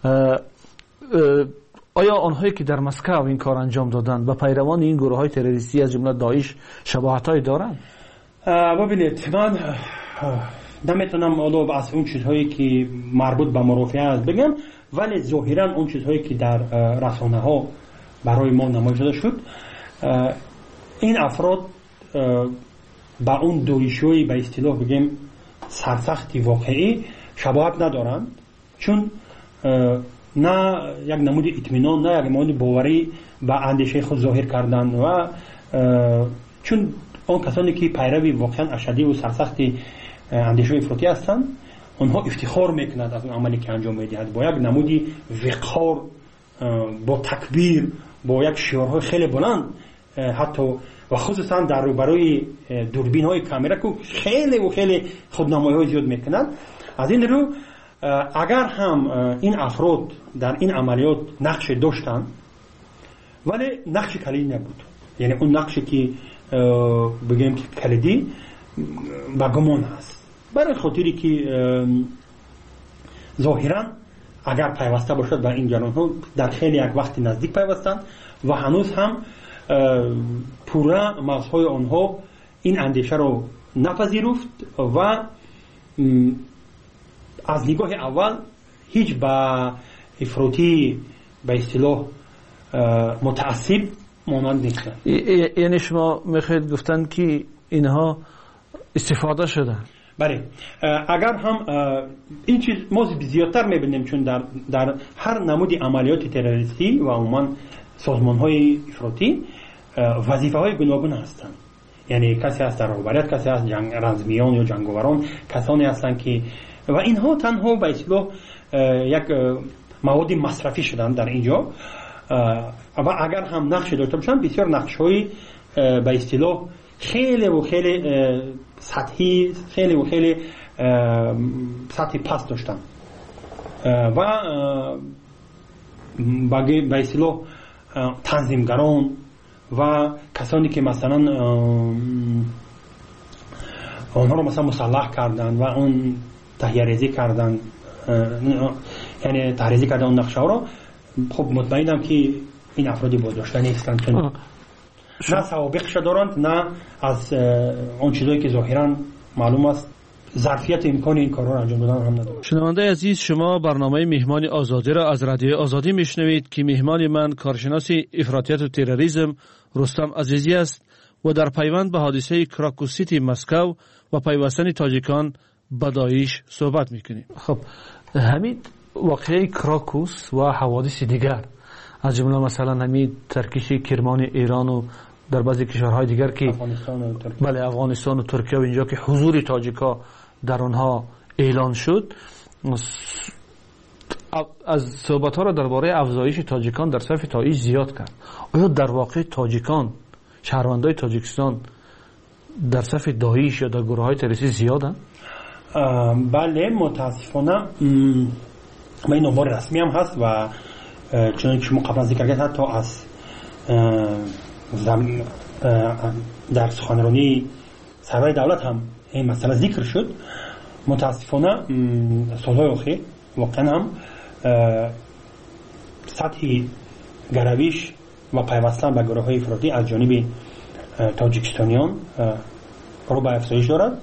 آیا آنهایی که در مسکو این کار انجام دادن و پیروان این گروه های تروریستی از جمله داعش شباهت های دارن؟ ببینید من نمیتونم حالا از اون چیزهایی که مربوط به مرافعه است بگم، ولی ظاهرا اون چیزهایی که در رسانه ها برای ما نمایش داده شد این افراد با اون داعشی به اصطلاح بگیم سرسختی واقعی شباهت ندارند، چون نه یک نمود اطمینان نه یک نمود باوری به اندیشه خود ظاهر کردن و چون اون کسانی که پیروی واقعا اشدی و سرسختی اندیشه افراطی هستند اونها افتخار میکنند از اون عملی که انجام میدهند با یک نمودی وقار، با تکبیر، با یک شعارهای خیلی بلند، حتی و خصوصا در روبروی دوربین های کامera که خیلی و خیلی خودنمایی های زیاد میکنند. از این رو اگر هم این افراد در این عملیات نقش داشتن ولی نقش کلیدی نبود، یعنی اون نقشی که بگیم که کلیدی با گمان هست، برای خاطری که ظاهرا اگر پیوسته باشد به این جریان ها در خیلی یک وقت نزدیک پیوستند و هنوز هم پورا مغزهای آنها این اندیشه رو نپذیرفت و از نگاه اول هیچ با افراطی به اصطلاح متعصب مانند نیستن. یعنی شما میخواید گفتن که اینها استفاده شدن؟ بله، اگر هم این چیز ما زیادتر میبینیم چون در, در هر نمود عملیات تروریستی و عموما سازمان های افراطی وظیفه های گوناگون هستند، یعنی کسی هست در رهبریت، کسی هست جنگ رزمیان یا جنگاوران، کسانی هستند که و اینها تنها به اصطلاح یک مواد مصرفی شدن در اینجا و اگر هم نقش داشته باشن بسیار نقش های به اصطلاح خیلی و خیلی سطحی، خیلی و خیلی سطحی پست داشتن و به اصطلاح تنظیمگران و کسانی که مثلا آنها رو مثلا مسلح کردن و اون تهیه ریزی کردن، یعنی تحریزی کردن اون نقشه ها رو، خب مطمئنم که این افرادی بازداشته نیستند، چون نه سوابقش دارند نه از اون چیزایی که ظاهرا معلوم است ظرفیت امکان این کارا رو انجام دادن هم ندارند. شنونده عزیز، شما برنامه مهمان آزادی را از رادیو آزادی میشنوید که مهمان من کارشناس افراطیت و تروریسم رستم عزیزی است و در پیوند به حادثه کراکوسیتی مسکو و پیوستن تاجیکان به داعش صحبت میکنیم. خب همین واقعه کراکوس و حوادث دیگر از جمله مثلا همین ترکیش کرمان ایران و در بعضی کشورهای دیگر که افغانستان و ترکیه، بله افغانستان و ترکیه و اینجا که حضور تاجیکا در آنها اعلان شد، از صحبت ها را درباره افزایش تاجیکان در صف داعش زیاد کرد. آیا در واقع تاجیکان، شهروندای تاجیکستان در صف داعش یا در گروه های تروریستی زیادن؟ بله متاسفانه ما این امور رسمی هم هست و چون که شما قبلا ذکر کردید حتی از در سخنرانی سرور دولت هم این مسئله ذکر شد. متاسفانه سالهای اخیر واقعا هم سطح گرویش و پیوستن به گروه های افراطی از جانب تاجیکستانیان رو به افزایش دارد،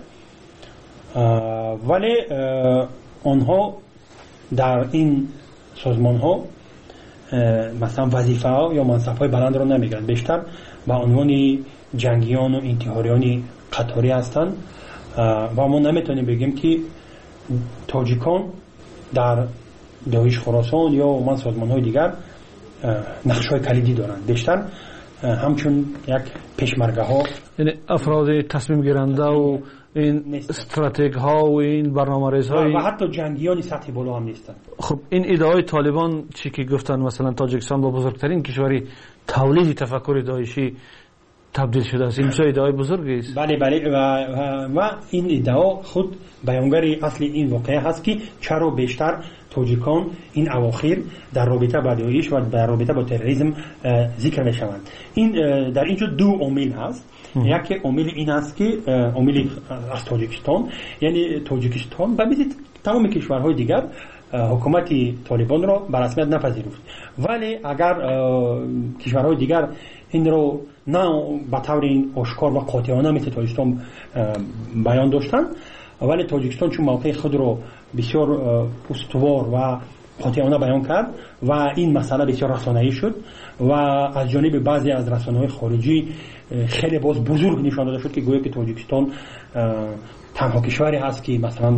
ولی آنها در این سازمان ها مثلا وظیفه ها یا منصب های بلند رو نمیگیرند، بیشتر به عنوان جنگیان و انتحاریان قطاری هستند و ما نمیتونیم بگیم که تاجیکان در داعش خراسان یا من سازمان های دیگر نقش های کلیدی دارند، بیشتر همچون یک پشمرگه ها، یعنی افراد تصمیم گیرنده و این استراتژی ها و این برنامه‌ریز های و حتی جنگیان سطح بالا هم نیستند. خب این ادعای طالبان چی که گفتن مثلا تاجیکستان با بزرگترین کشوری تولید تفکر داعشی تبدیل شده است، این چه ادعای بزرگی است؟ بله بله و, و, و این ادعا خود بیانگر اصل این واقعه هست که چرا بیشتر تاجیکان این اواخر در رابطه با داعش و در رابطه با تروریسم ذکر می شوند. این در اینجا دو عامل هست. یکی عامل این است که عامل از تاجیکستان، یعنی تاجیکستان به مثل تمام کشورهای دیگر حکومت طالبان را به رسمیت نپذیرفت، ولی اگر کشورهای دیگر این رو نه به طور آشکار و قاطعانه مثل تاجیکستان بیان داشتن، ولی تاجیکستان چون موقع خود رو بسیار استوار و قاطعانه بیان کرد و این مسئله بسیار رسانه‌ای شد و از جانب بعضی از رسانه‌های خارجی خیلی باز بزرگ نشان داده شد که گویا که تاجیکستان تنها کشوری هست که مثلا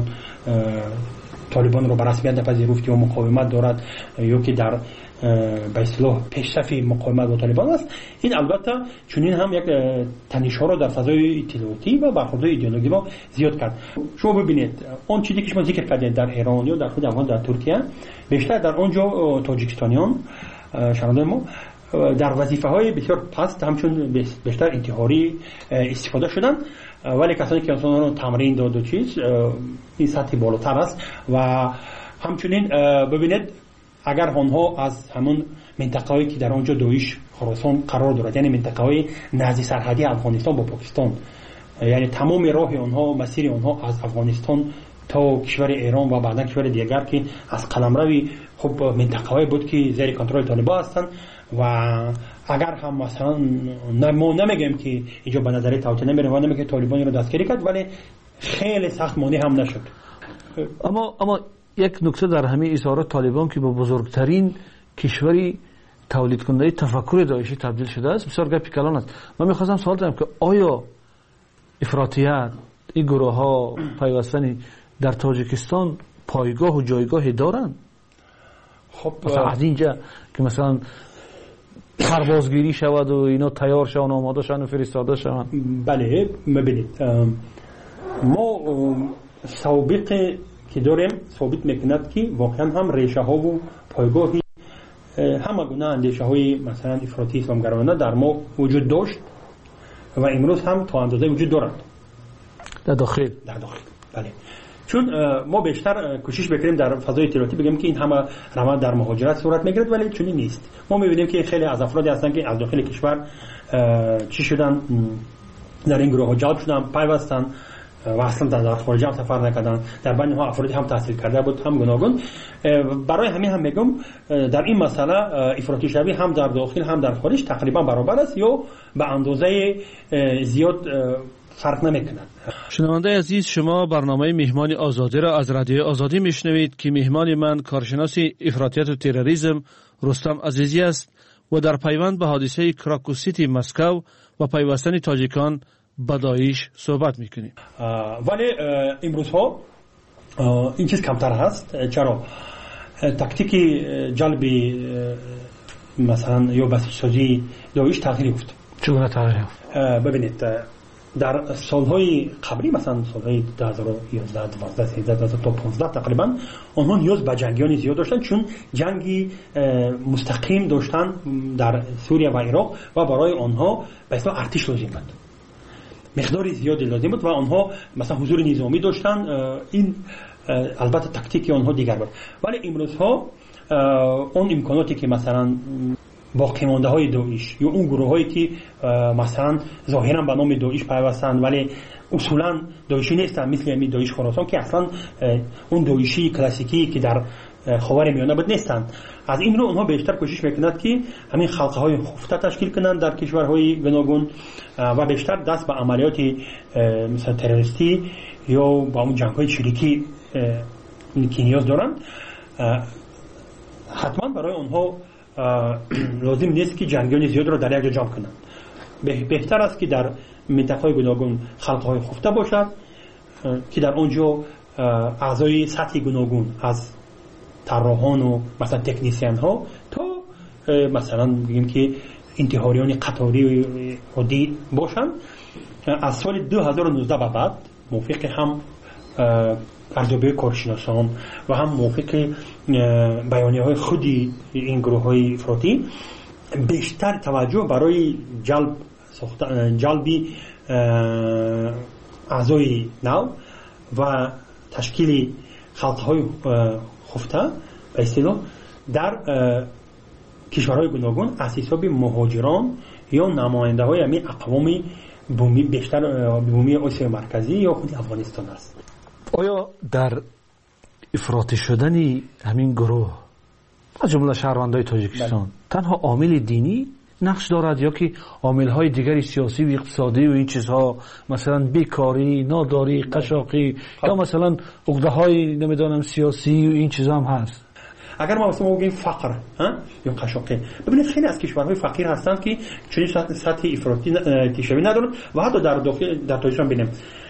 طالبان رو به رسمیت نپذیرفته و مقاومت دارد یا که در به اصطلاح پیشرفت مقاومت با طالبان است. این البته چنین هم یک تنش‌ها رو در فضای اطلاعاتی و برخوردهای ایدئولوژی ما زیاد کرد. شما ببینید اون چیزی که شما ذکر کردید در ایران یا در خود افغان در ترکیه، بیشتر در اونجا تاجیکستانیان شهروندان ما در وظیفه‌های بسیار پست همچون بیشتر انتحاری استفاده شدن، ولی کسانی که اصلا رو تمرین داد و چیز این سطح بالاتر است و همچنین ببینید اگر آنها از همون منطقه‌ای که در آنجا داعش خراسان قرار دارد، یعنی منطقه‌های نزدیک سرحدی افغانستان با پاکستان، یعنی تمام راه آنها مسیر آنها از افغانستان تا کشور ایران و بعدا کشور دیگر که از قلمروی خب منطقه‌ای بود که زیر کنترل طالبان هستند و اگر هم مثلا ما نمیگیم که اینجا به نظر توطئه نمیره و نمیگه طالبان رو دستگیری کرد، ولی خیلی سخت مانع هم نشد. اما اما یک نکته در همه اظهارات طالبان که با بزرگترین کشوری تولید کننده تفکر داعشی تبدیل شده است بسیار گپی کلان است. من می‌خواستم سوال کنم که آیا افراطیت این گروه ها پیوستنی در تاجیکستان پایگاه و جایگاهی دارند؟ خب مثلا از اینجا که مثلا پروازگیری شود و اینا تیار شون آماده شون و فرستاده شون؟ بله ببینید ما سابقه که داریم ثابت میکند که واقعا هم ریشه ها و پایگاهی همه گونه اندیشه های مثلا افراطی اسلامگرایانه در ما وجود داشت و امروز هم تا اندازه وجود دارد در داخل در داخل بله. چون ما بیشتر کوشش بکنیم در فضای اطلاعاتی بگیم که این همه روند در مهاجرت صورت میگیرد، ولی چنین نیست. ما میبینیم که خیلی از افرادی هستن که از داخل کشور چی شدن، در این گروه ها جلب شدن، پیوستن و اصلا در خارج هم سفر نکردن، در بین ها افرادی هم تحصیل کرده بود هم گوناگون. برای همین هم میگم در این مسئله افراطی شوی هم در داخل هم در خارج تقریبا برابر است یا به اندازه زیاد فرق نمیکنند. شنونده عزیز، شما برنامه مهمان آزادی را از رادیو آزادی میشنوید که مهمان من کارشناس افراطیت و تروریسم رستم عزیزی است و در پیوند به حادثه کراکو سیتی مسکو و پیوستن تاجیکان به داعش صحبت میکنیم. ولی امروز ها این چیز کمتر هست. چرا؟ تاکتیک جلبی مثلا یا بسیج سازی داعش تغییر یافت. چگونه تغییر یافت؟ ببینید در سالهای قبلی مثلا سالهای دو هزار و یازده، دوازده، سیزده تا پانزده تقریبا آنها نیاز به جنگیان زیاد داشتن، چون جنگی مستقیم داشتن در سوریه و عراق و برای آنها به اصطلاح ارتش لازم بود، مقدار زیادی لازم بود و آنها مثلا حضور نظامی داشتن. این البته تاکتیک آنها دیگر بود. ولی امروز ها اون امکاناتی که مثلا باقی مانده های داعش یا اون گروه هایی که مثلا ظاهرا به نام داعش پیوستند ولی اصولا داعشی نیستن، مثل همین داعش خراسان که اصلا اون داعشی کلاسیکی که در خاورمیانه بود نیستند، از این رو اونها بیشتر کوشش میکنند که همین خلقه های خفته تشکیل کنند در کشورهای گوناگون و بیشتر دست به عملیات مثلا تروریستی یا با اون جنگ های چریکی که نیاز دارند. حتما برای اونها لازم نیست که جنگیان زیاد را در یک جا جمع کنند. بهتر است که در منطقه‌های گوناگون خلق‌های خفته باشد که در اونجا اعضای سطح گوناگون از طراحان و مثلا تکنیسیان ها تا مثلا بگیم که انتحاریان قطاری عادی باشند. از سال دو هزار و نوزده به بعد موافق هم ارزیابی کارشناسان و هم موافق بیانیه های خودی این گروه های افراطی بیشتر توجه برای جلب جلبی اعضای نو و تشکیل خلقه های خفته به اصطلاح در کشورهای گوناگون از حساب مهاجران یا نماینده های همین اقوام بومی بیشتر بومی آسیا مرکزی یا خود افغانستان است. آیا در افراطی شدن همین گروه از جمله شهروندان تاجیکستان تنها عامل دینی نقش دارد یا که عامل‌های دیگری سیاسی و اقتصادی و این چیزها، مثلا بیکاری، ناداری، قشاقی یا مثلا عقده‌های نمیدانم سیاسی و این چیزها هم هست؟ اگر ما مثلا بگیم فقر یا قشاقی، ببینید خیلی از کشورهای فقیر هستند که چنین سطح افراطی تشابه ندارند و حتی در داخل در تاجیکستان ببینیم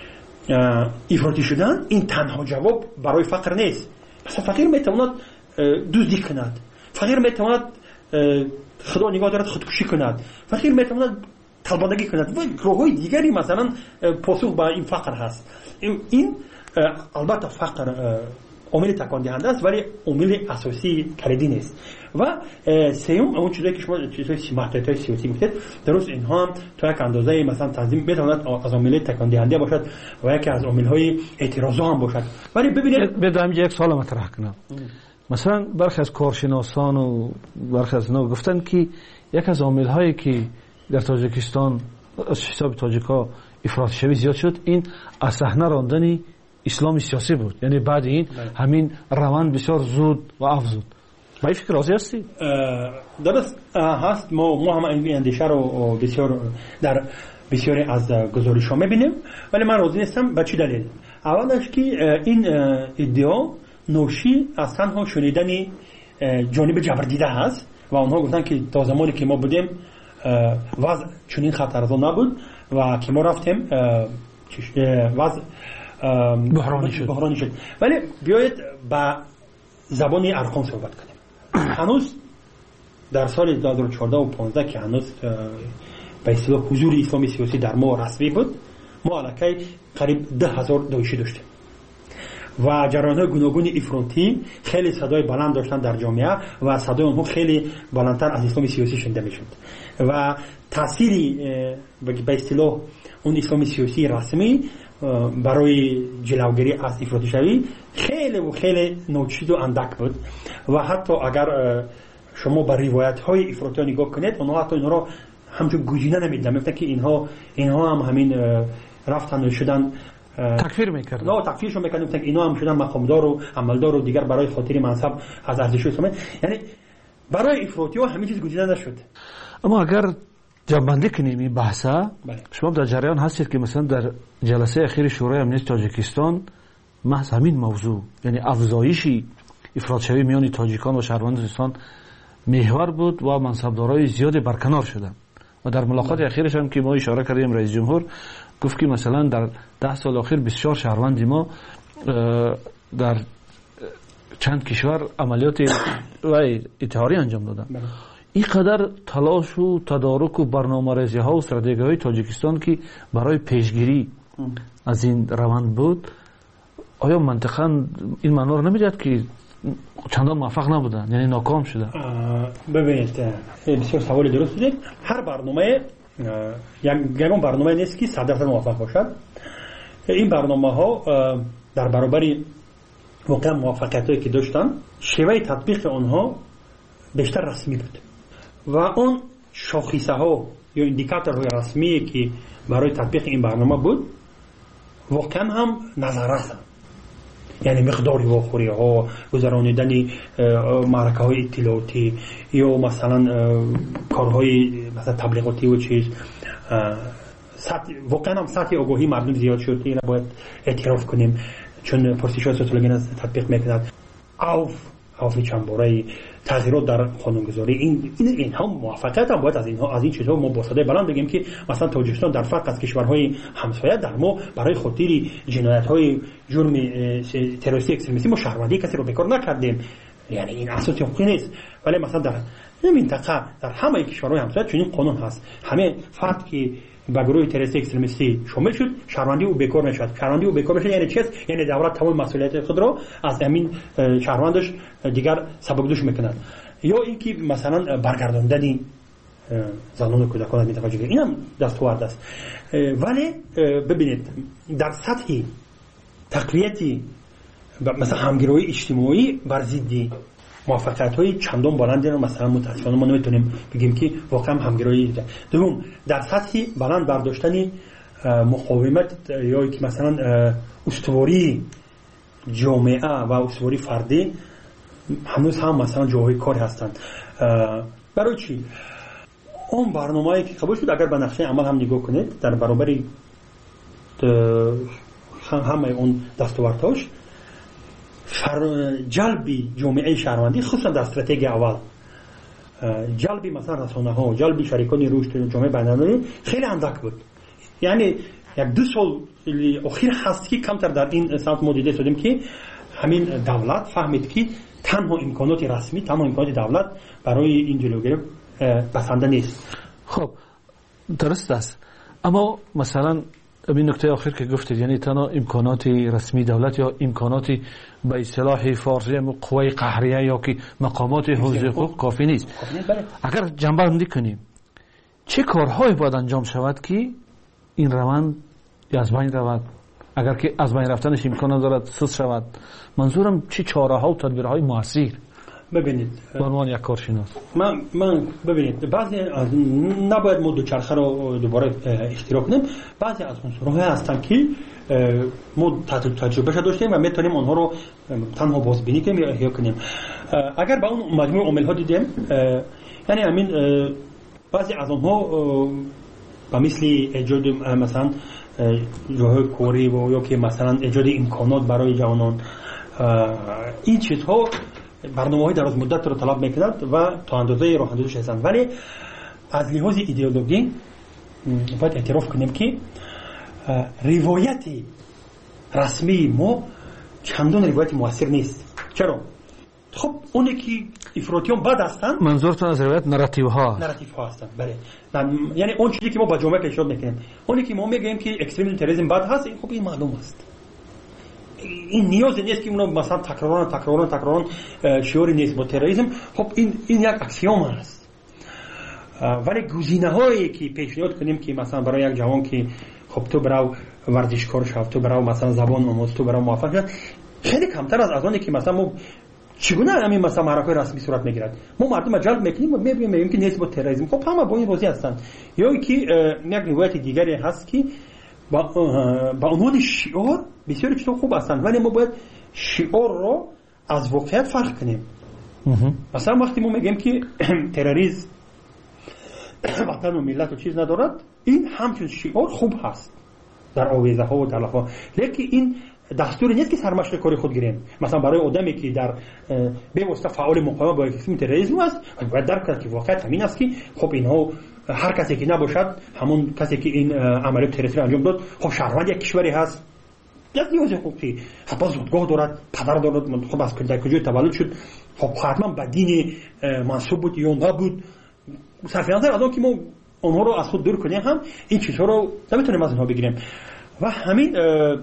افراطی شدن این تنها جواب برای فقر نیست. مثلا فقیر میتواند دزدی کند، فقیر میتواند خدا نگاه دارد خودکشی کند، فقیر میتواند طلبانگی کند و راههای دیگری مثلا پاسخ به این فقر هست. این البته فقر عامل تکان دهنده است ولی عامل اساسی کلیدی نیست. و سوم اون چیزایی که شما چیزای محدودیت‌های سیاسی گفتید، درست اینها هم تا یک اندازه مثلا تنظیم بتواند از عامل تکان دهنده باشد و یکی از عامل‌های اعتراضا هم باشد. ولی ببینید بدم یک سوال مطرح کنم. مثلا برخی از کارشناسان و برخی از اینا گفتن که یک از عامل‌هایی که در تاجیکستان از حساب تاجیک‌ها افراطی شوی زیاد شد این از صحنه راندن اسلام سیاسی بود. یعنی بعد این همین روند بسیار زود و افزود. با این فکر راضی هستی؟ درست هست. ما ما هم این اندیشه رو بسیار در بسیاری از گزارش‌ها می‌بینیم ولی من راضی نیستم. به چه دلیل؟ اولش که این ادعا ناشی از تنها شنیدن جانب جبردیده هست و آنها گفتن که تا زمانی که ما بودیم وضع چنین خطرناک نبود و که ما رفتیم وضع بحرانی شد. بحرانی شد. ولی بیایید با زبان ارقام صحبت کنیم. هنوز در سال دو هزار و چهارده و پانزده که هنوز به اصطلاح حضور اسلامی سیاسی در ما رسمی بود، ما علاقه قریب ده هزار داعشی داشتیم و جریان‌های گوناگون افراطی خیلی صدای بلند داشتن در جامعه و صدای اونها خیلی بلندتر از اسلام سیاسی شنیده میشد و تأثیری به اصطلاح اون اسلام سیاسی رسمی برای جلوگیری از افراطی شوی خیلی و خیلی ناچیز و اندک بود و حتی اگر شما به روایت‌های افراطی نگاه کنید اونها حتی اینها را همچون گزینه نمیدن، میگفتن که اینها اینها هم همین رفتن و شدن تکفیر میکردن. نه تکفیرشون میکردیم که اینا هم شدن مقامدار و عملدار و دیگر برای خاطر منصب از ارزش اسلامی، یعنی برای افراطی ها همه چیز گزیده نشد. اما اگر جنبندی کنیم این بحثه، شما در جریان هستید که مثلا در جلسه اخیر شورای امنیت تاجیکستان محض همین موضوع، یعنی افزایش افراط‌شوی میان تاجیکان و شهروندان محور بود و منصبدارای زیادی برکنار شدند. و در ملاقات اخیرش هم که ما اشاره کردیم رئیس جمهور گفت که مثلا در ده سال اخیر بسیار شهروند ما در چند کشور عملیات اطهاری انجام دادن. این قدر تلاش و تدارک و برنامه‌ریزی ها و استراتژی های تاجیکستان که برای پیشگیری از این روند بود، آیا منطقاً این معنی رو نمیداد که چندان موفق نبودن، یعنی ناکام شدن؟ ببینید بسیار سوال درست بود. هر برنامه یکون برنامه نیست که صد درصد موفق باشد. این برنامه ها در برابر واقعا موفقیت هایی که داشتن، شیوه تطبیق آنها بیشتر رسمی بود و اون شاخصه ها یا اندیکاتورهای رسمی که برای تطبیق این برنامه بود واقعا هم نظارت، یعنی مقداری واخوری ها، گذرانیدن معرکه های اطلاعاتی یا مثلا کارهای مثلا تبلیغاتی و چیز، واقعا هم سطح آگاهی مردم زیاد شد. این باید اعتراف کنیم، چون پرسش های سوسیولوژی تطبیق میکند. اوف اوف چنباره تغییرات در قانونگذاری، این این اینها موفقیت هم باید از اینها از این چیزها ما با صدای بلند بگیم که مثلا تاجیکستان در فرق از کشورهای همسایه در ما برای خاطر جنایت‌های جرم تروریستی اکستریمیستی ما شهروندی کسی رو بکار نکردیم، یعنی این اساسی حقوقی نیست. ولی مثلا در این منطقه در همه کشورهای همسایه چنین قانون هست. همه فرد که با گروه تروریستی اکستریمیستی شامل شد شهروندی او بکار نشد. شهروندی او بکار بشه یعنی چی؟ یعنی دولت تمام مسئولیت خود را از همین شهروندش دیگر سبکدوش میکند. یا اینکه مثلا برگرداندن زنان و کودکان از منطقه جنوبی، اینم دستاورد است. ولی ببینید در سطح تقویت مثلا همگرایی اجتماعی بر ضد موفقیت های چندان بلندی رو مثلا متاسفانه ما نمیتونیم بگیم که واقعا همگرایی ده. دوم در سطح بلند برداشتن مقاومت یا که مثلا استواری جامعه و استواری فردی هنوز هم مثلا جاهای کار هستند. برای چی؟ اون برنامه‌ای که قبول شد اگر به نقشه عمل هم نگاه کنید در برابر همه اون دستاوردهاش جلبی جامعه شهروندی خصوصا در استراتژی اول، جلبی مثلا رسانه ها، جلبی شریکان رشد جامعه بین‌المللی خیلی اندک بود. یعنی یک دو سال اخیر هست که کمتر در این سمت ما دیده شدیم که همین دولت فهمید که تنها امکانات رسمی، تنها امکانات دولت برای این جلوگیری بسنده نیست. خب درست است، اما مثلا این نکته آخر که گفتید یعنی تنها امکانات رسمی دولت یا امکانات به اصطلاح فارسی قوه قهریه یا که مقامات حوزه حقوق کافی نیست. اگر جنبندی کنیم چه کارهایی باید انجام شود که این روند از بین رود؟ اگر که از بین رفتنش امکان دارد سوس شود، منظورم چه چاره‌ها و تدبیرهای موثر؟ ببینید به عنوان یک کارشناس من من ببینید بعضی از نباید ما دوچرخه رو دوباره اشتراک کنیم. بعضی از عنصرها هستن که ما تجربه داشتیم و میتونیم اونها رو تنها بازبینی کنیم یا احیا کنیم. اگر با اون مجموعه عامل‌ها دیدیم، یعنی همین بعضی از اونها با مثل ایجاد مثلا جاهای کاری و یا که مثلا ایجاد امکانات برای جوانان، این چیزها برنامه‌های دراز مدت رو طلب می‌کند و تا اندازه راه اندازش هستند. ولی از لحاظ ایدئولوژی باید اعتراف کنیم که روایت رسمی ما چندان روایت موثر نیست. چرا؟ خب اونی که افراطیان بد هستند، منظورتون از روایت نراتیو ها نراتیو ها هستند. بله، یعنی اون چیزی که ما با جامعه اشاره می‌کنیم، اونی که ما میگیم که اکستریمیسم تروریسم بد هست، خب این معلوم است. این نیاز نیست که اونو مثلا تکراران تکراران تکراران شعاری نیست با تروریسم. خب این این یک اکسیوم است. ولی گزینه‌هایی که پیشنهاد کنیم که مثلا برای یک جوان که خب تو برو ورزشکار شو، تو برو مثلا زبان آموز، تو برو موفق شو، خیلی کمتر از ازانی که مثلا ما چگونه همین مثلا معرکه رسمی صورت میگیرد. ما مردم جلب میکنیم و میبینیم که نیست با تروریسم. خب همه با این بازی هستند. یا اینکه یک روایت دیگری هست که با با عنوان شعار بسیار کتاب خوب هستند، ولی ما باید شعار رو از واقعیت فرق کنیم. مثلا وقتی ما میگیم که تروریسم وطن و ملت و چیز ندارد، این همچون شعار خوب هست در آویزه ها و تلف ها، لیکن این دستوری نیست که سرمشق کاری خود گیریم. مثلا برای آدمی که در به واسطه فعال مقاومت با اسم تروریسم است، باید درک کنه که واقعیت همین است که خب اینها هر کسی که نباشد همون کسی که این عملیات تروریستی انجام داد خب شهروند یک کشوری هست، یک نیاز حقوقی، حتی زادگاه دارد، پدر دارد، خب از در کجای تولد شد، خب حتما به دین منسوب بود یا نبود. صرف نظر از آن که ما اونها رو از خود دور کنیم هم این چیزها رو نمیتونیم از اینها بگیریم. و همین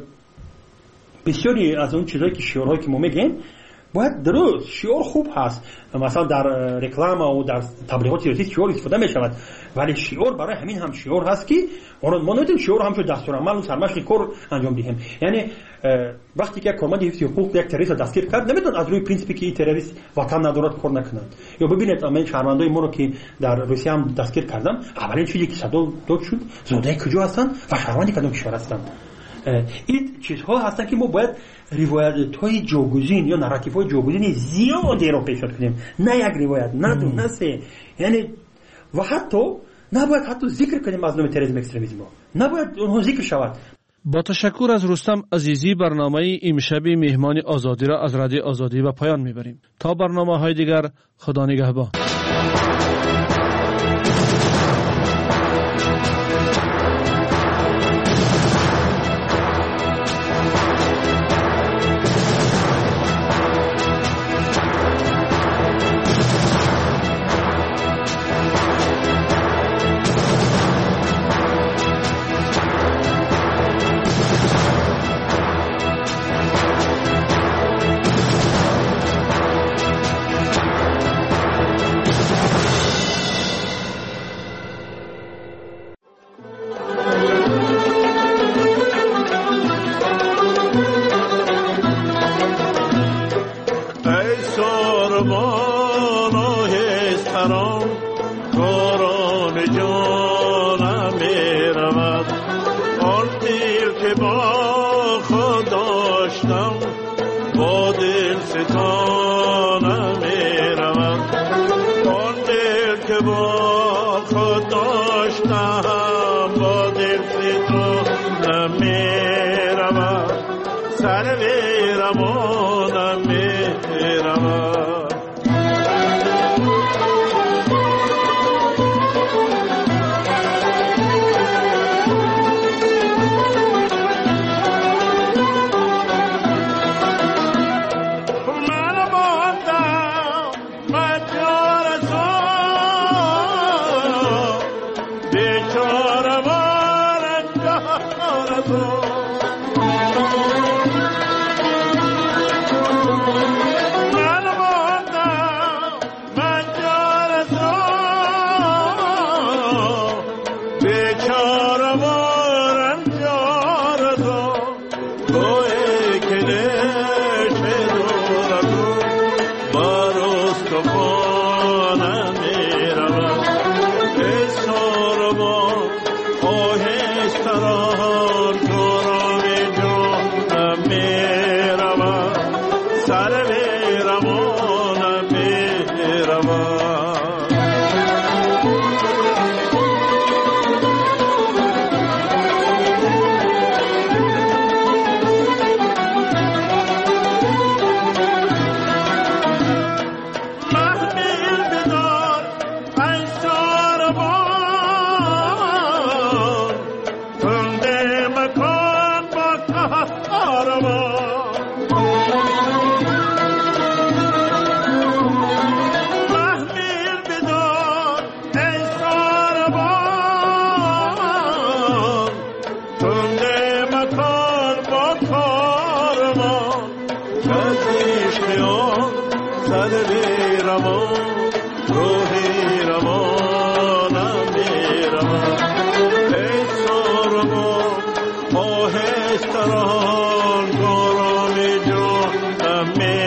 بسیاری از اون چیزهایی که شعارهایی که ما میگیم باید درست شعار خوب هست. مثلا در رکلام و در تبلیغات سیاسی شعار استفاده می شود، ولی شعار برای همین هم شعار هست که ما نمیتونیم شعار همچون دستورالعمل و سرمشق کار انجام دهیم. یعنی وقتی که کارمند حفظ حقوق یک تروریست دستگیر کرد، نمیتون از روی پرینسیپی که این تروریست وطن ندارد کار نکنند. یا ببینید من شهروندای ما رو که در روسیه هم دستگیر کردم، اولین چیزی که صدا داد شد زاده کجا هستند و شهروندی کدام کشور هستند. این چیزها هستن که ما باید روایت‌های جاگزین یا نراتیوهای جاگزین زیادی رو پیشنهاد کنیم، نه یک روایت، نه دو، نه سه. یعنی و حتی نباید حتی ذکر کنیم مظلوم تروریسم اکستریمیسم، نباید اونها ذکر شود. با تشکر از رستم عزیزی برنامه امشب مهمان آزادی را از رادیو آزادی به پایان میبریم. تا برنامه‌های دیگر، خدا نگهبان.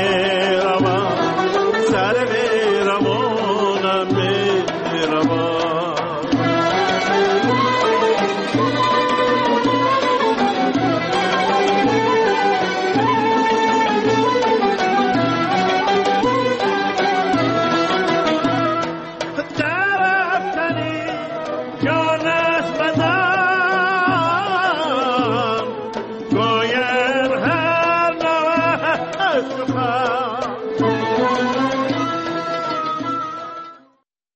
Rama